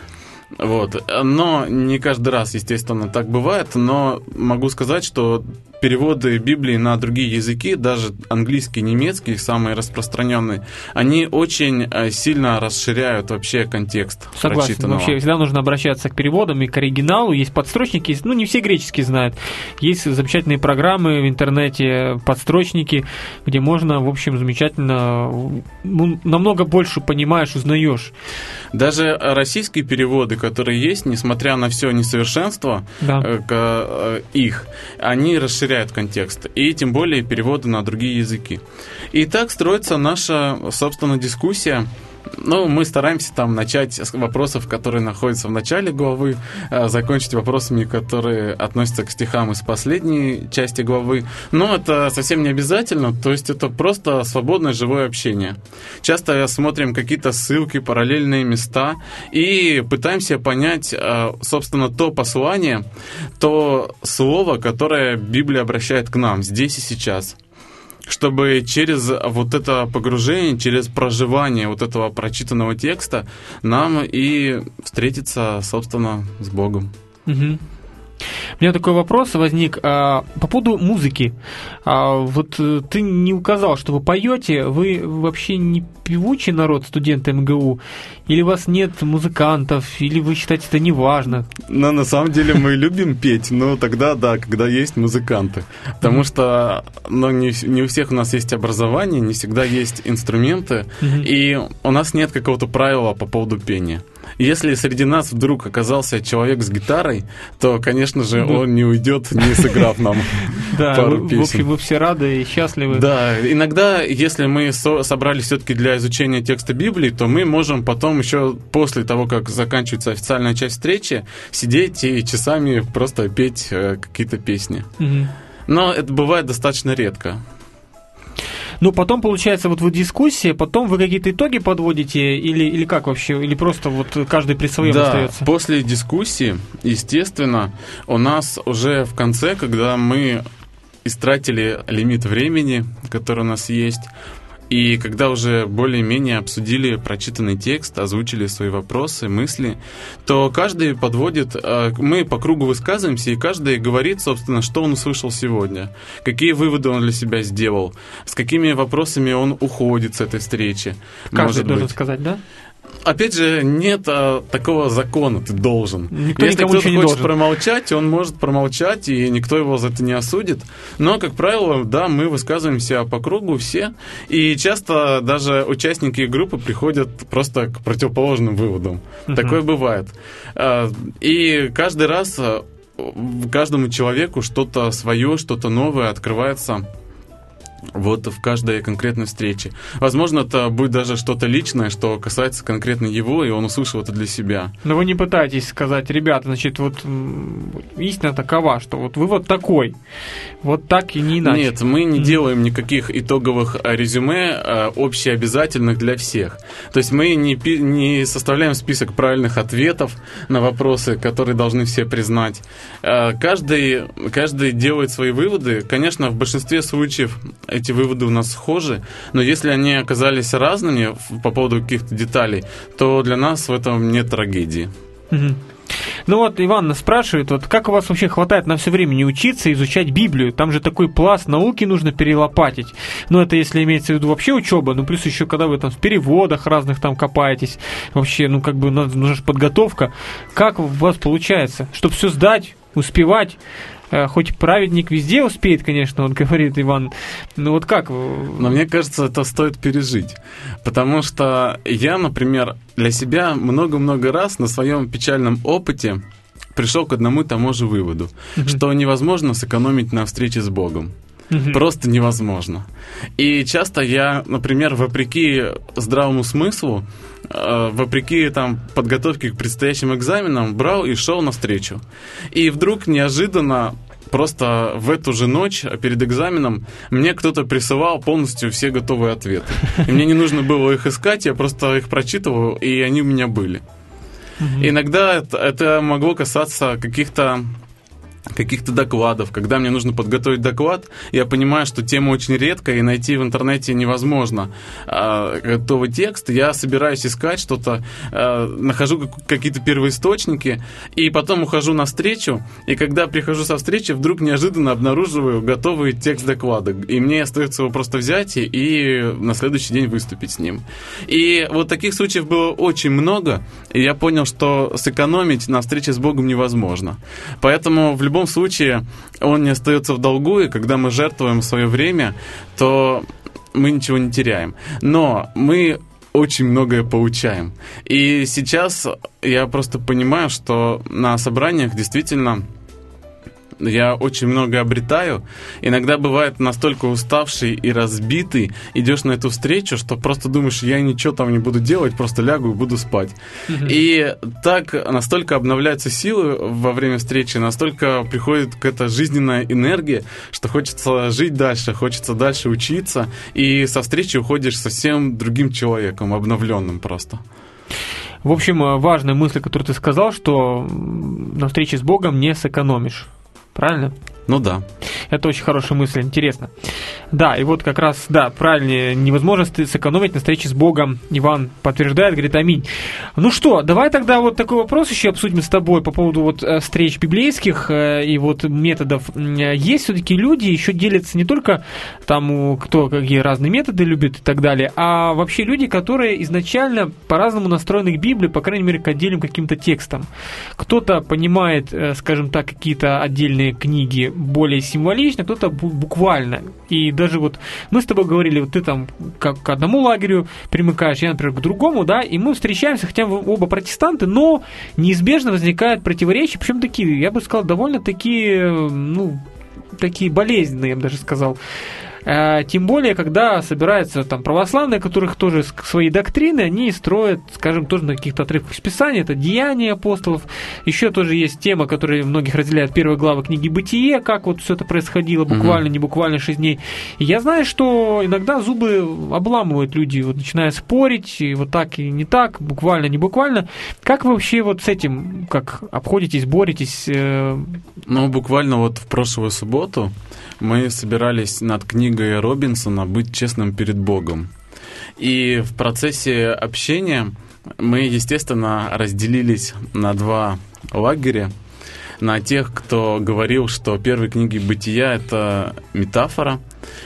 Speaker 5: Вот. Но не каждый раз, естественно, так бывает, но могу сказать, что переводы Библии на другие языки, даже английский, немецкий, самые распространенные, они очень сильно расширяют вообще контекст
Speaker 4: Согласен.
Speaker 5: прочитанного.
Speaker 4: Вообще всегда нужно обращаться к переводам и к оригиналу. Есть подстрочники, ну не все греческие знают. Есть замечательные программы в интернете, подстрочники, где можно, в общем, замечательно, ну, намного больше понимаешь, узнаешь.
Speaker 5: Даже российские переводы, которые есть, несмотря на все несовершенство
Speaker 4: да.
Speaker 5: э, их, они расширяют контекст. И тем более переводы на другие языки. И так строится наша, собственно, дискуссия. Ну, мы стараемся там начать с вопросов, которые находятся в начале главы, закончить вопросами, которые относятся к стихам из последней части главы. Но это совсем не обязательно, то есть это просто свободное живое общение. Часто смотрим какие-то ссылки, параллельные места и пытаемся понять, собственно, то послание, то слово, которое Библия обращает к нам здесь и сейчас. Чтобы через вот это погружение, через проживание вот этого прочитанного текста нам и встретиться, собственно, с Богом.
Speaker 4: Угу. У меня такой вопрос возник а, по поводу музыки. А, вот ты не указал, что вы поете, вы вообще не певучий народ, студенты эм гэ у, или у вас нет музыкантов, или вы считаете это неважно?
Speaker 5: Но на самом деле мы любим петь, но тогда, да, когда есть музыканты. Потому что ну, не, не у всех у нас есть образование, не всегда есть инструменты, и у нас нет какого-то правила по поводу пения. Если среди нас вдруг оказался человек с гитарой, то, конечно же, он не уйдет, не сыграв нам пару песен.
Speaker 4: В общем, вы все рады и счастливы.
Speaker 5: Да, иногда, если мы собрались все-таки для изучения текста Библии, то мы можем потом еще после того, как заканчивается официальная часть встречи, сидеть и часами просто петь какие-то песни. Но это бывает достаточно редко.
Speaker 4: Ну, потом, получается, вот вы дискуссия, потом вы какие-то итоги подводите, или, или как вообще, или просто вот каждый при своем
Speaker 5: да,
Speaker 4: остается?
Speaker 5: После дискуссии, естественно, у нас уже в конце, когда мы истратили лимит времени, который у нас есть, и когда уже более-менее обсудили прочитанный текст, озвучили свои вопросы, мысли, то каждый подводит, мы по кругу высказываемся, и каждый говорит, собственно, что он услышал сегодня, какие выводы он для себя сделал, с какими вопросами он уходит с этой встречи.
Speaker 4: Каждый должен сказать, да?
Speaker 5: Опять же, нет а, такого закона, ты должен.
Speaker 4: Никто
Speaker 5: Если кто-то хочет
Speaker 4: должен.
Speaker 5: промолчать, он может промолчать, и никто его за это не осудит. Но, как правило, да, мы высказываемся по кругу все, и часто даже участники группы приходят просто к противоположным выводам. Uh-huh. Такое бывает. И каждый раз каждому человеку что-то свое, что-то новое открывается вот в каждой конкретной встрече. Возможно, это будет даже что-то личное, что касается конкретно его, и он услышал это для себя.
Speaker 4: Но вы не пытаетесь сказать, ребята, значит, вот истина такова, что вот вы вот такой, вот так и не иначе.
Speaker 5: Нет, мы не mm-hmm. делаем никаких итоговых резюме общеобязательных для всех. То есть мы не, не составляем список правильных ответов на вопросы, которые должны все признать. Каждый, каждый делает свои выводы. Конечно, в большинстве случаев эти выводы у нас схожи, но если они оказались разными по поводу каких-то деталей, то для нас в этом нет трагедии.
Speaker 4: Угу. Ну вот Иван спрашивает, вот как у вас вообще хватает на все времени учиться, изучать Библию? Там же такой пласт науки нужно перелопатить. Ну это если имеется в виду вообще учеба, ну плюс еще когда вы там в переводах разных там копаетесь, вообще, ну как бы нужна же подготовка. Как у вас получается, чтобы все сдать, успевать? Хоть праведник везде успеет, конечно, вот говорит Иван, но вот как?
Speaker 5: Но мне кажется, это стоит пережить, потому что я, например, для себя много-много раз на своем печальном опыте пришел к одному и тому же выводу, mm-hmm. что невозможно сэкономить на встрече с Богом. Mm-hmm. Просто невозможно. И часто я, например, вопреки здравому смыслу, э, вопреки там, подготовке к предстоящим экзаменам, брал и шел навстречу. И вдруг неожиданно, просто в эту же ночь перед экзаменом, мне кто-то присылал полностью все готовые ответы. И мне не нужно было их искать, я просто их прочитывал, и они у меня были. Mm-hmm. Иногда это, это могло касаться каких-то каких-то докладов. Когда мне нужно подготовить доклад, я понимаю, что тема очень редкая, и найти в интернете невозможно а, готовый текст. Я собираюсь искать что-то, а, нахожу какие-то первоисточники, и потом ухожу на встречу, и когда прихожу со встречи, вдруг неожиданно обнаруживаю готовый текст доклада. И мне остается его просто взять и, и на следующий день выступить с ним. И вот таких случаев было очень много, и я понял, что сэкономить на встрече с Богом невозможно. Поэтому в В любом случае он не остается в долгу, и когда мы жертвуем свое время, то мы ничего не теряем. Но мы очень многое получаем. И сейчас я просто понимаю, что на собраниях действительно я очень много обретаю. Иногда бывает настолько уставший и разбитый, идешь на эту встречу, что просто думаешь, я ничего там не буду делать, просто лягу и буду спать. Mm-hmm. И так настолько обновляются силы во время встречи, настолько приходит какая-то жизненная энергия, что хочется жить дальше, хочется дальше учиться, и со встречи уходишь совсем другим человеком, обновленным просто.
Speaker 4: В общем, важная мысль, которую ты сказал, что на встрече с Богом не сэкономишь. Правильно?
Speaker 5: Ну да.
Speaker 4: Это очень хорошая мысль, интересно. Да, и вот как раз, да, правильно, невозможно сэкономить на встрече с Богом. Иван подтверждает, говорит аминь. Ну что, давай тогда вот такой вопрос еще обсудим с тобой по поводу вот встреч библейских и вот методов. Есть все-таки люди, еще делятся не только там, кто какие разные методы любит и так далее, а вообще люди, которые изначально по-разному настроены к Библии, по крайней мере, к отдельным каким-то текстам. Кто-то понимает, скажем так, какие-то отдельные книги более символично, кто-то буквально. И даже вот мы с тобой говорили, вот ты там как к одному лагерю примыкаешь, я, например, к другому, да, и мы встречаемся, хотя мы оба протестанты, но неизбежно возникают противоречия, причем такие, я бы сказал, довольно такие, ну, такие болезненные, я бы даже сказал. Тем более, когда собираются там православные, которых тоже свои доктрины, они строят, скажем, тоже на каких-то отрывках из Писания, это Деяния апостолов. Еще тоже есть тема, которая многих разделяет, первая глава книги Бытие, как вот все это происходило, буквально, mm-hmm. не буквально шесть дней. И я знаю, что иногда зубы обламывают люди, вот, начиная спорить, и вот так и не так, буквально, не буквально. Как вы вообще вот с этим, как обходитесь, боретесь?
Speaker 5: Ну, буквально вот в прошлую субботу мы собирались над книгой Робинсона «Быть честным перед Богом». И в процессе общения мы, естественно, разделились на два лагеря. На тех, кто говорил, что первые книги Бытия — это метафора.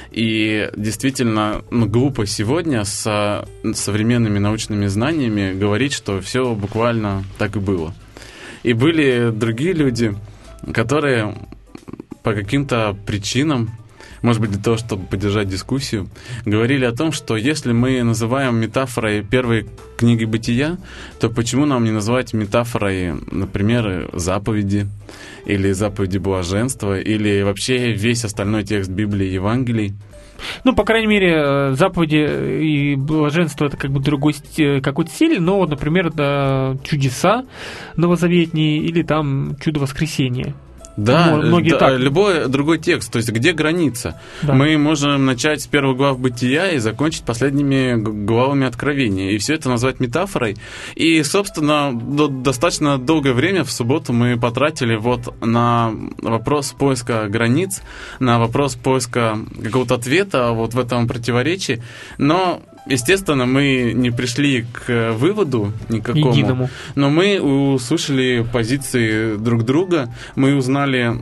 Speaker 5: И действительно, ну, глупо сегодня с современными научными знаниями говорить, что все буквально так и было. И были другие люди, которые по каким-то причинам, может быть, для того, чтобы поддержать дискуссию, говорили о том, что если мы называем метафорой первой книги Бытия, то почему нам не называть метафорой, например, заповеди, или заповеди блаженства, или вообще весь остальной текст Библии и Евангелий?
Speaker 4: Ну, по крайней мере, заповеди и блаженство — это как бы другой какой-то стиль, но, вот, например, да, чудеса новозаветние или там чудо воскресения.
Speaker 5: Да,
Speaker 4: ну,
Speaker 5: да,
Speaker 4: так.
Speaker 5: Любой другой текст, то есть где граница? Да. Мы можем начать с первых глав Бытия и закончить последними главами Откровения, и все это назвать метафорой. И, собственно, достаточно долгое время в субботу мы потратили вот на вопрос поиска границ, на вопрос поиска какого-то ответа вот в этом противоречии, но... Естественно, мы не пришли к выводу никакому, единому. Но мы услышали позиции друг друга, мы узнали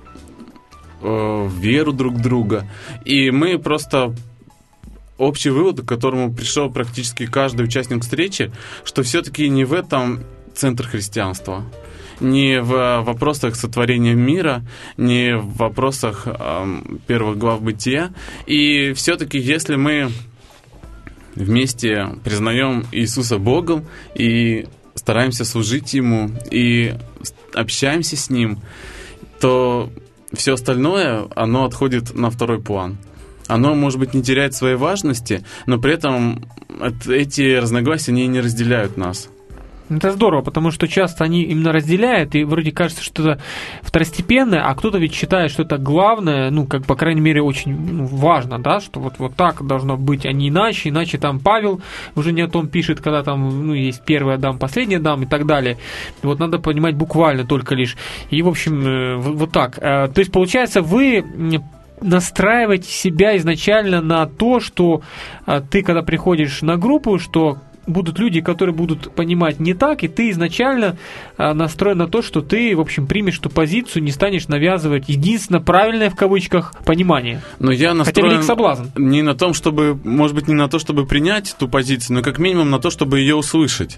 Speaker 5: э, веру друг друга, и мы просто... Общий вывод, к которому пришел практически каждый участник встречи, что все-таки не в этом центр христианства, не в вопросах сотворения мира, не в вопросах э, первых глав Бытия. И все-таки, если мы вместе признаем Иисуса Богом и стараемся служить Ему, и общаемся с Ним, то все остальное, оно отходит на второй план. Оно, может быть, не теряет своей важности, но при этом эти разногласия, они не разделяют нас.
Speaker 4: Это здорово, потому что часто они именно разделяют, и вроде кажется, что это второстепенное, а кто-то ведь считает, что это главное, ну, как, по крайней мере, очень ну, важно, да, что вот, вот так должно быть, а не иначе, иначе там Павел уже не о том пишет, когда там, ну, есть первый Адам, последний Адам и так далее. Вот надо понимать буквально только лишь. И, в общем, вот, вот так. То есть, получается, вы настраиваете себя изначально на то, что ты, когда приходишь на группу, что будут люди, которые будут понимать не так, и ты изначально а, настроен на то, что ты, в общем, примешь ту позицию, не станешь навязывать единственно правильное, в кавычках, понимание.
Speaker 5: Но я настроен
Speaker 4: Хотя велик соблазн.
Speaker 5: Не на том, чтобы, может быть, не на то, чтобы принять ту позицию, но как минимум на то, чтобы ее услышать.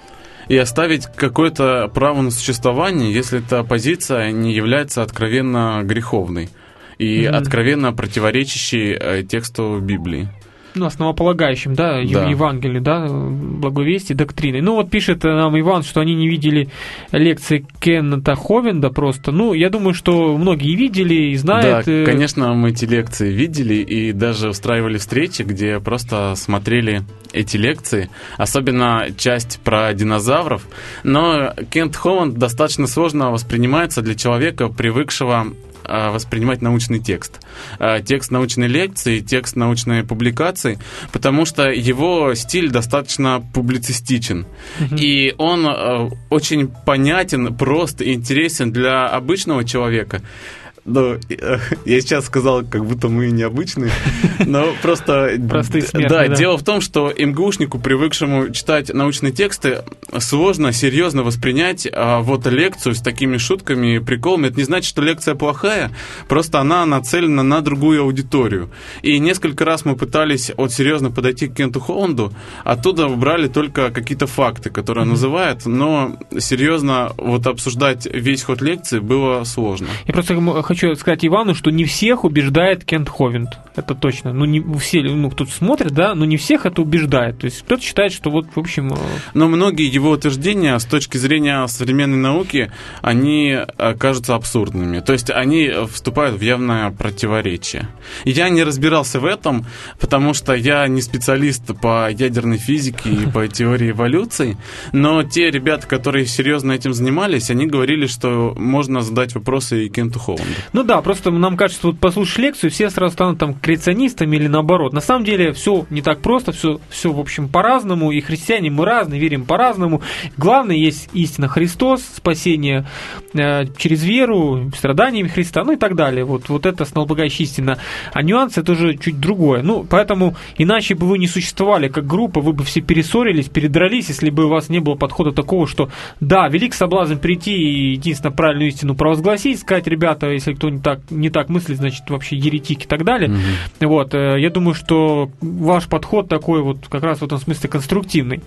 Speaker 5: И оставить какое-то право на существование, если эта позиция не является откровенно греховной и mm-hmm. откровенно противоречащей э, тексту Библии.
Speaker 4: Ну, основополагающим, да,
Speaker 5: да.
Speaker 4: Евангелию, да, благовестие, доктриной. Ну, вот пишет нам Иван, что они не видели лекции Кеннета Ховенда просто. Ну, я думаю, что многие видели и знают.
Speaker 5: Да, конечно, мы эти лекции видели и даже устраивали встречи, где просто смотрели эти лекции, особенно часть про динозавров. Но Кеннет Ховенд достаточно сложно воспринимается для человека, привыкшего воспринимать научный текст. Текст научной лекции, текст научной публикации, потому что его стиль достаточно публицистичен. Mm-hmm. И он очень понятен, прост и интересен для обычного человека. Ну, я сейчас сказал, как будто мы необычные, но просто...
Speaker 4: Простые смертные,
Speaker 5: да,
Speaker 4: да.
Speaker 5: Дело в том, что МГУшнику, привыкшему читать научные тексты, сложно серьезно воспринять а, вот лекцию с такими шутками и приколами. Это не значит, что лекция плохая, просто она нацелена на другую аудиторию. И несколько раз мы пытались вот серьезно подойти к Кеннету Ховенду, оттуда брали только какие-то факты, которые он mm-hmm. называет, но серьезно вот обсуждать весь ход лекции было сложно.
Speaker 4: Я просто хочу Хочу сказать Ивану, что не всех убеждает Кеннет Ховенд. Это точно. Ну, не все, ну, кто-то смотрит, да, но не всех это убеждает. То есть кто-то считает, что вот, в общем...
Speaker 5: Но многие его утверждения с точки зрения современной науки, они кажутся абсурдными. То есть они вступают в явное противоречие. Я не разбирался в этом, потому что я не специалист по ядерной физике и по теории эволюции, но те ребята, которые серьезно этим занимались, они говорили, что можно задать вопросы и Кеннету Ховенду.
Speaker 4: Ну да, просто нам кажется, вот послушаешь лекцию, все сразу станут там креационистами или наоборот. На самом деле все не так просто, все, все в общем по-разному, и христиане мы разные, верим по-разному. Главное, есть истина Христос, спасение э, через веру, страданиями Христа, ну и так далее. Вот, вот это основополагающая истина. А нюансы это уже чуть другое. Ну, поэтому иначе бы вы не существовали как группа, вы бы все перессорились, передрались, если бы у вас не было подхода такого, что да, велик соблазн прийти и единственно правильную истину провозгласить, сказать, ребята, если кто не так, не так мыслит, значит, вообще еретик и так далее. Mm-hmm. Вот, я думаю, что ваш подход такой вот как раз в этом смысле конструктивный.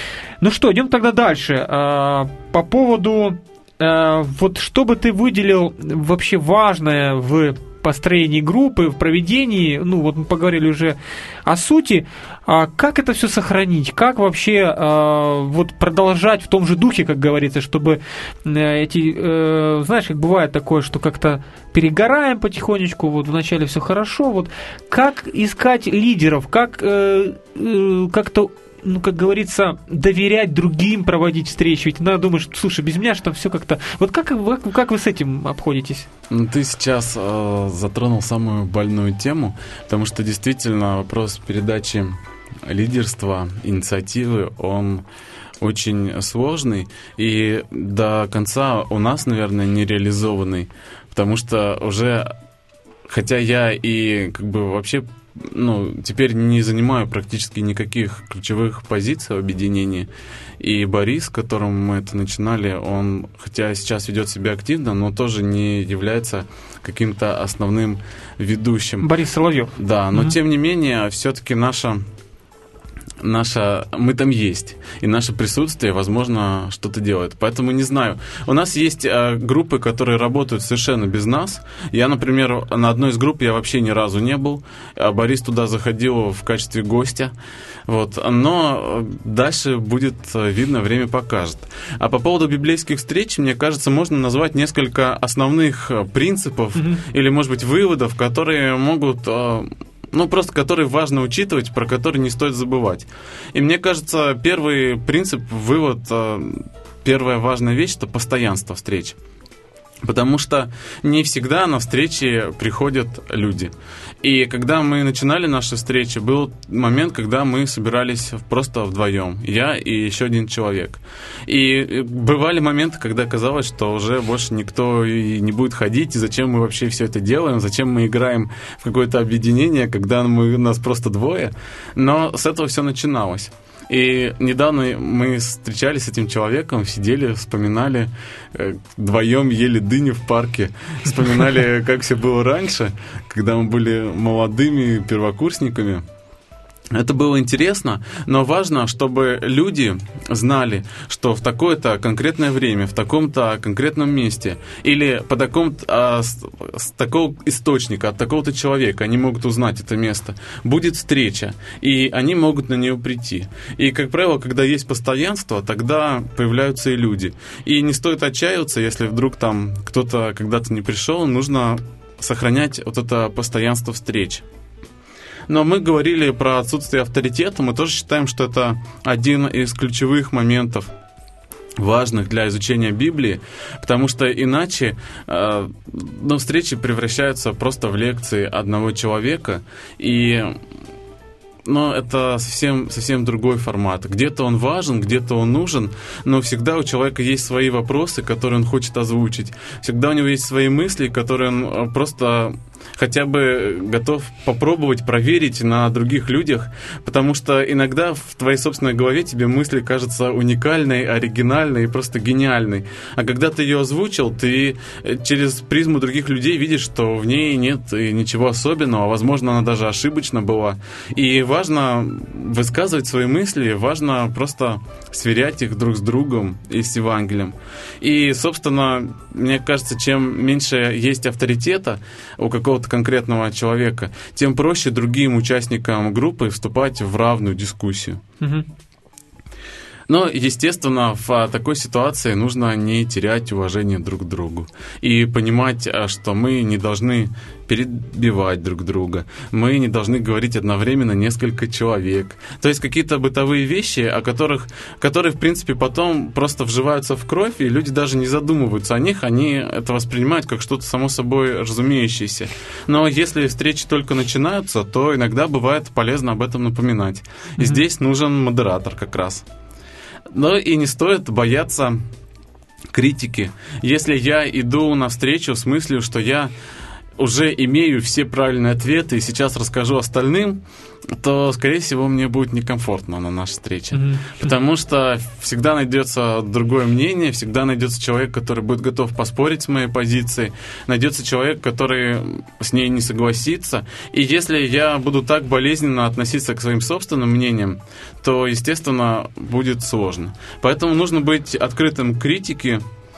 Speaker 4: Ну что, идем тогда дальше. По поводу, вот что бы ты выделил вообще важное в построении группы, в проведении, ну вот мы поговорили уже о сути, а как это все сохранить, как вообще а, вот продолжать в том же духе, как говорится, чтобы эти, э, знаешь, как бывает такое, что как-то перегораем потихонечку, вот вначале все хорошо, вот как искать лидеров, как э, э, как-то, ну, как говорится, доверять другим, проводить встречи. Ведь надо думать, что, слушай, без меня же там все как-то... Вот как, как, как вы с этим обходитесь?
Speaker 5: Ну, ты сейчас э, затронул самую больную тему, потому что действительно вопрос передачи лидерства, инициативы, он очень сложный и до конца у нас, наверное, не реализованный, потому что уже, хотя я и как бы вообще... Ну, теперь не занимаю практически никаких ключевых позиций в объединении. И Борис, с которым мы это начинали, он, хотя сейчас ведет себя активно, но тоже не является каким-то основным ведущим.
Speaker 4: Борис Соловьев.
Speaker 5: Да, но
Speaker 4: угу.
Speaker 5: тем не менее, все-таки наша... Наша, мы там есть, и наше присутствие, возможно, что-то делает. Поэтому не знаю. У нас есть э, группы, которые работают совершенно без нас. Я, например, на одной из групп я вообще ни разу не был. А Борис туда заходил в качестве гостя. Вот. Но дальше будет видно, время покажет. А по поводу библейских встреч, мне кажется, можно назвать несколько основных принципов mm-hmm. или, может быть, выводов, которые могут... Э, ну, просто которые важно учитывать, про которые не стоит забывать. И мне кажется, первый принцип, вывод, первая важная вещь – это постоянство встреч. Потому что не всегда на встречи приходят люди. И когда мы начинали наши встречи, был момент, когда мы собирались просто вдвоем. Я и еще один человек. И бывали моменты, когда казалось, что уже больше никто и не будет ходить, и зачем мы вообще все это делаем, зачем мы играем в какое-то объединение, когда мы, нас просто двое. Но с этого все начиналось. И недавно мы встречались с этим человеком, сидели, вспоминали, вдвоем ели дыню в парке, вспоминали, как все было раньше, когда мы были молодыми первокурсниками. Это было интересно, но важно, чтобы люди знали, что в такое-то конкретное время, в таком-то конкретном месте или по такому-то, а, с, с такого источника, от такого-то человека, они могут узнать это место, будет встреча, и они могут на нее прийти. И, как правило, когда есть постоянство, тогда появляются и люди. И не стоит отчаиваться, если вдруг там кто-то когда-то не пришел, нужно сохранять вот это постоянство встреч. Но мы говорили про отсутствие авторитета, мы тоже считаем, что это один из ключевых моментов, важных для изучения Библии, потому что иначе э, ну, встречи превращаются просто в лекции одного человека, и но это совсем, совсем другой формат. Где-то он важен, где-то он нужен, но всегда у человека есть свои вопросы, которые он хочет озвучить. Всегда у него есть свои мысли, которые он просто хотя бы готов попробовать проверить на других людях, потому что иногда в твоей собственной голове тебе мысль кажется уникальной, оригинальной и просто гениальной. А когда ты ее озвучил, ты через призму других людей видишь, что в ней нет ничего особенного, возможно, она даже ошибочна была. И важно высказывать свои мысли, важно просто сверять их друг с другом и с Евангелием. И, собственно, мне кажется, чем меньше есть авторитета у какого-то конкретного человека, тем проще другим участникам группы вступать в равную дискуссию. Угу. Но, естественно, в такой ситуации нужно не терять уважение друг к другу и понимать, что мы не должны перебивать друг друга, мы не должны говорить одновременно несколько человек. То есть какие-то бытовые вещи, о которых, которые, в принципе, потом просто вживаются в кровь, и люди даже не задумываются о них, они это воспринимают как что-то само собой разумеющееся. Но если встречи только начинаются, то иногда бывает полезно об этом напоминать. И mm-hmm. здесь нужен модератор как раз. Но и не стоит бояться критики. Если я иду навстречу с мыслью, что я уже имею все правильные ответы и сейчас расскажу остальным, то, скорее всего, мне будет некомфортно на нашей встрече. Mm-hmm. Потому что всегда найдется другое мнение, всегда найдется человек, который будет готов поспорить с моей позицией, найдется человек, который с ней не согласится. И если я буду так болезненно относиться к своим собственным мнениям, то, естественно, будет сложно. Поэтому нужно быть открытым к критике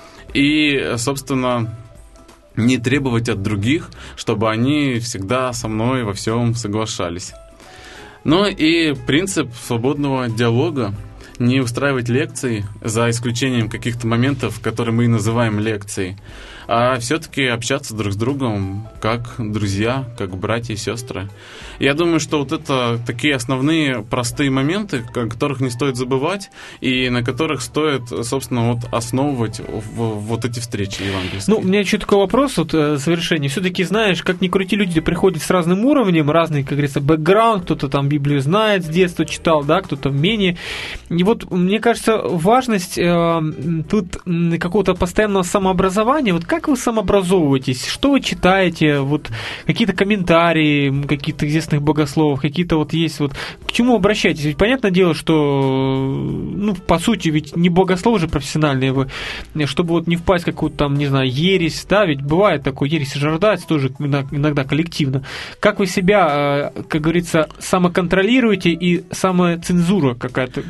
Speaker 5: и, собственно, не требовать от других, чтобы они всегда со мной во всем соглашались. Ну и принцип свободного диалога – не устраивать лекции, за исключением каких-то моментов, которые мы называем лекцией, а все-таки общаться друг с другом как друзья, как братья и сестры. Я думаю, что вот это такие основные простые моменты, которых не стоит забывать, и на которых стоит, собственно, вот основывать вот эти встречи евангельские.
Speaker 4: Ну, у меня еще такой вопрос вот, в завершении. Все-таки, знаешь, как ни крути, люди приходят с разным уровнем, разный, как говорится, бэкграунд, кто-то там Библию знает, с детства читал, да, кто-то менее. И вот, мне кажется, важность э, тут какого-то постоянного самообразования. Вот как вы самообразовываетесь? Что вы читаете? Вот какие-то комментарии, какие-то известных богословов, какие-то вот есть вот... К чему обращаетесь? Ведь понятное дело, что, ну, по сути, ведь не богословы же профессиональные вы, чтобы вот не впасть в какую-то там, не знаю, ересь, да, ведь бывает такое, ересь же рождается тоже иногда коллективно. Как вы себя, как говорится, самоконтролируете и самоцензура какая-то происходит?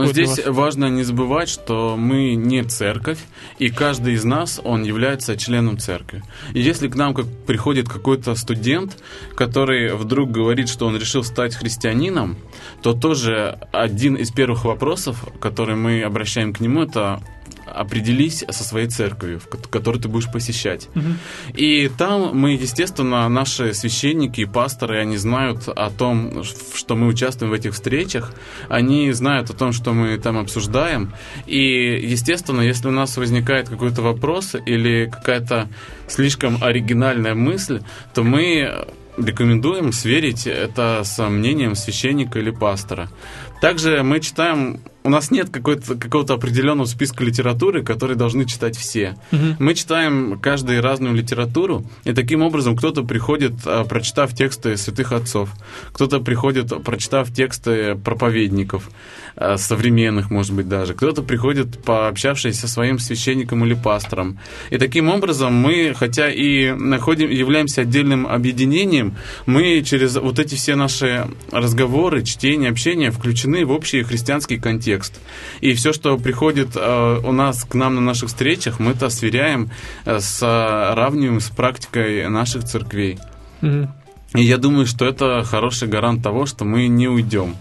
Speaker 5: Но здесь важно не забывать, что мы не церковь, и каждый из нас, он является членом церкви. И если к нам как приходит какой-то студент, который вдруг говорит, что он решил стать христианином, то тоже один из первых вопросов, который мы обращаем к нему, это: определись со своей церковью, которую ты будешь посещать. Угу. И там мы, естественно, наши священники и пасторы, они знают о том, что мы участвуем в этих встречах, они знают о том, что мы там обсуждаем. И, естественно, если у нас возникает какой-то вопрос или какая-то слишком оригинальная мысль, то мы рекомендуем сверить это с мнением священника или пастора. Также мы читаем... У нас нет какой-то, какого-то определенного списка литературы, который должны читать все. Uh-huh. Мы читаем каждый разную литературу, и таким образом кто-то приходит, прочитав тексты святых отцов, кто-то приходит, прочитав тексты проповедников, современных, может быть, даже, кто-то приходит, пообщавшись со своим священником или пастором. И таким образом мы, хотя и находим, являемся отдельным объединением, мы через вот эти все наши разговоры, чтения, общения включены в общий христианский контекст. И все, что приходит э, у нас к нам на наших встречах, мы это сверяем, э, сравниваем с практикой наших церквей. Mm-hmm. И я думаю, что это хороший гарант того, что мы не уйдем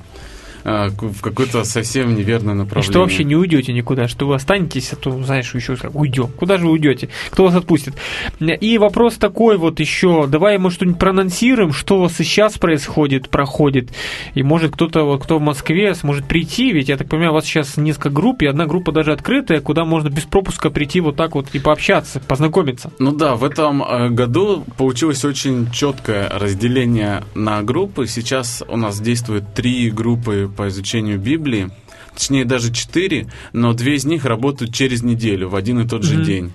Speaker 5: в какое-то совсем неверное направление.
Speaker 4: И что вообще не уйдете никуда, что вы останетесь, а то, знаешь, еще как уйдем. Куда же вы уйдете? Кто вас отпустит? И вопрос такой вот еще, давай, может, что-нибудь проанонсируем, что у вас сейчас происходит, проходит, и может кто-то, вот, кто в Москве, сможет прийти, ведь, я так понимаю, у вас сейчас несколько групп, и одна группа даже открытая, куда можно без пропуска прийти вот так вот и пообщаться, познакомиться.
Speaker 5: Ну да, в этом году получилось очень четкое разделение на группы. Сейчас у нас действует три группы по изучению Библии, точнее даже четыре, но две из них работают через неделю, в один и тот же mm-hmm. день.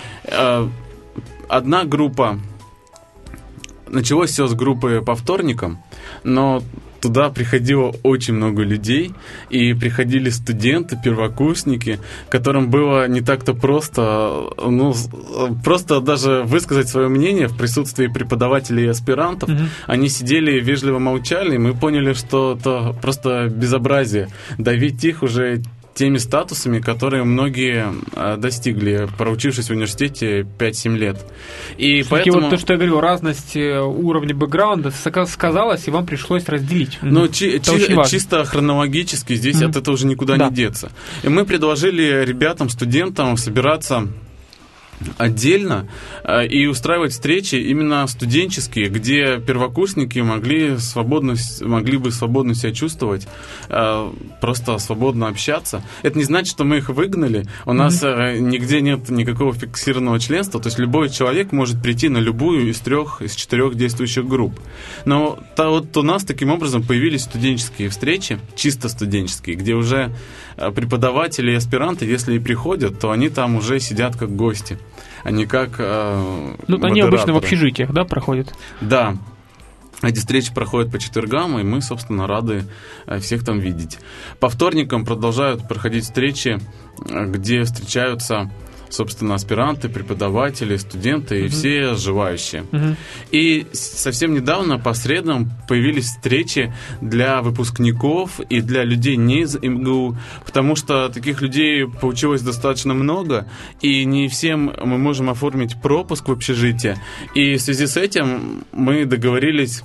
Speaker 5: Одна группа, началось все с группы по вторникам, но туда приходило очень много людей, и приходили студенты, первокурсники, которым было не так-то просто, ну, просто даже высказать свое мнение в присутствии преподавателей и аспирантов. Mm-hmm. Они сидели, вежливо молчали, и мы поняли, что это просто безобразие. Давить их уже теми статусами, которые многие а, достигли, проучившись в университете пять-семь лет. И поэтому...
Speaker 4: вот то, что я говорил, разность уровня бэкграунда сказалась, и вам пришлось разделить.
Speaker 5: Ну, чи- чи- чисто хронологически здесь mm-hmm. от этого уже никуда да. не деться. И мы предложили ребятам, студентам собираться отдельно э, и устраивать встречи именно студенческие, где первокурсники могли, свободно, могли бы свободно себя чувствовать, э, просто свободно общаться. Это не значит, что мы их выгнали. У mm-hmm. нас э, нигде нет никакого фиксированного членства, то есть любой человек может прийти на любую из трех, из четырех действующих групп. Но то, вот у нас таким образом появились студенческие встречи, чисто студенческие, где уже э, преподаватели и аспиранты, если и приходят, то они там уже сидят как гости, а не как э,
Speaker 4: ну, они обычно в общежитиях, да, проходят?
Speaker 5: Да. Эти встречи проходят по четвергам, и мы, собственно, рады всех там видеть. По вторникам продолжают проходить встречи, где встречаются, собственно, аспиранты, преподаватели, студенты и uh-huh. все желающие. Uh-huh. И совсем недавно по средам появились встречи для выпускников и для людей не из эм гэ у, потому что таких людей получилось достаточно много, и не всем мы можем оформить пропуск в общежитие. И в связи с этим мы договорились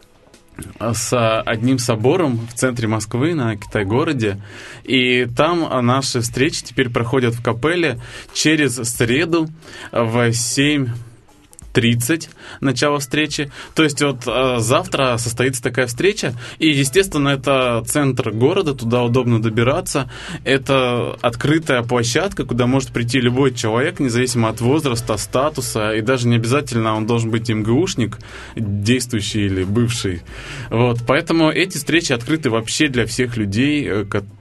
Speaker 5: с одним собором в центре Москвы, на Китай-городе. И там наши встречи теперь проходят в капелле через среду в семь тридцать начало встречи. То есть вот э, завтра состоится такая встреча, и, естественно, это центр города, туда удобно добираться. Это открытая площадка, куда может прийти любой человек, независимо от возраста, статуса, и даже не обязательно он должен быть эм гэ ушник, действующий или бывший. Вот. Поэтому эти встречи открыты вообще для всех людей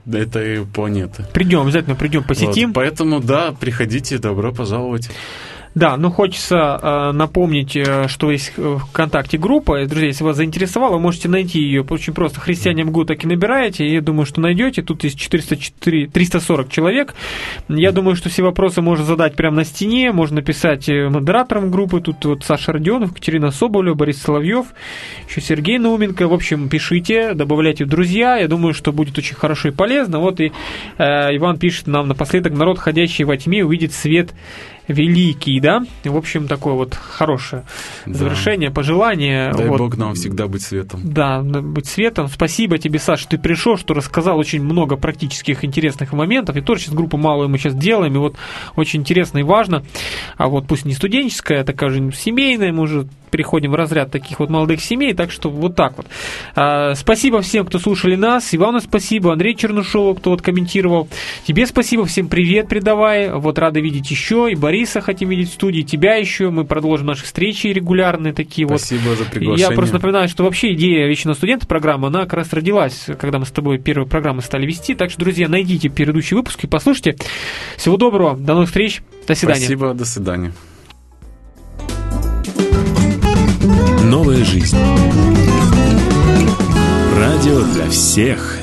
Speaker 5: этой планеты.
Speaker 4: Придем, обязательно придем, посетим.
Speaker 5: Вот. Поэтому, да, приходите, добро пожаловать.
Speaker 4: Да, ну хочется э, напомнить, э, что есть ВКонтакте группа. Друзья, если вас заинтересовало, вы можете найти ее очень просто. «Христиане МГУ» так и набираете, и я думаю, что найдете. Тут есть четыреста четыре, триста сорок человек. Я думаю, что все вопросы можно задать прямо на стене, можно написать модераторам группы. Тут вот Саша Родионов, Екатерина Соболева, Борис Соловьев, еще Сергей Науменко. В общем, пишите, добавляйте в друзья. Я думаю, что будет очень хорошо и полезно. Вот и э, Иван пишет нам напоследок: народ, ходящий во тьме, увидит свет великий, да? В общем, такое вот хорошее да. завершение, пожелание.
Speaker 5: Дай
Speaker 4: вот.
Speaker 5: Бог нам всегда быть светом.
Speaker 4: Да, быть светом. Спасибо тебе, Саш, что ты пришел, что рассказал очень много практических интересных моментов. И тоже сейчас группу малую мы сейчас делаем, и вот очень интересно и важно. А вот пусть не студенческая, а такая же семейная, мы уже переходим в разряд таких вот молодых семей, так что вот так вот. А, спасибо всем, кто слушали нас. Ивану спасибо, Андрею Чернышову, кто вот комментировал. Тебе спасибо, всем привет передавай. Вот рады видеть еще, и Бориса хотим видеть в студии, тебя еще. Мы продолжим наши встречи регулярные такие.
Speaker 5: Спасибо
Speaker 4: вот.
Speaker 5: за приглашение.
Speaker 4: Я просто напоминаю, что вообще идея «Вечного студента» программа, она как раз родилась, когда мы с тобой первые программы стали вести. Так что, друзья, найдите предыдущий выпуск и послушайте. Всего доброго, до новых встреч, до свидания.
Speaker 5: Спасибо, до свидания.
Speaker 1: Новая жизнь. Радио для всех.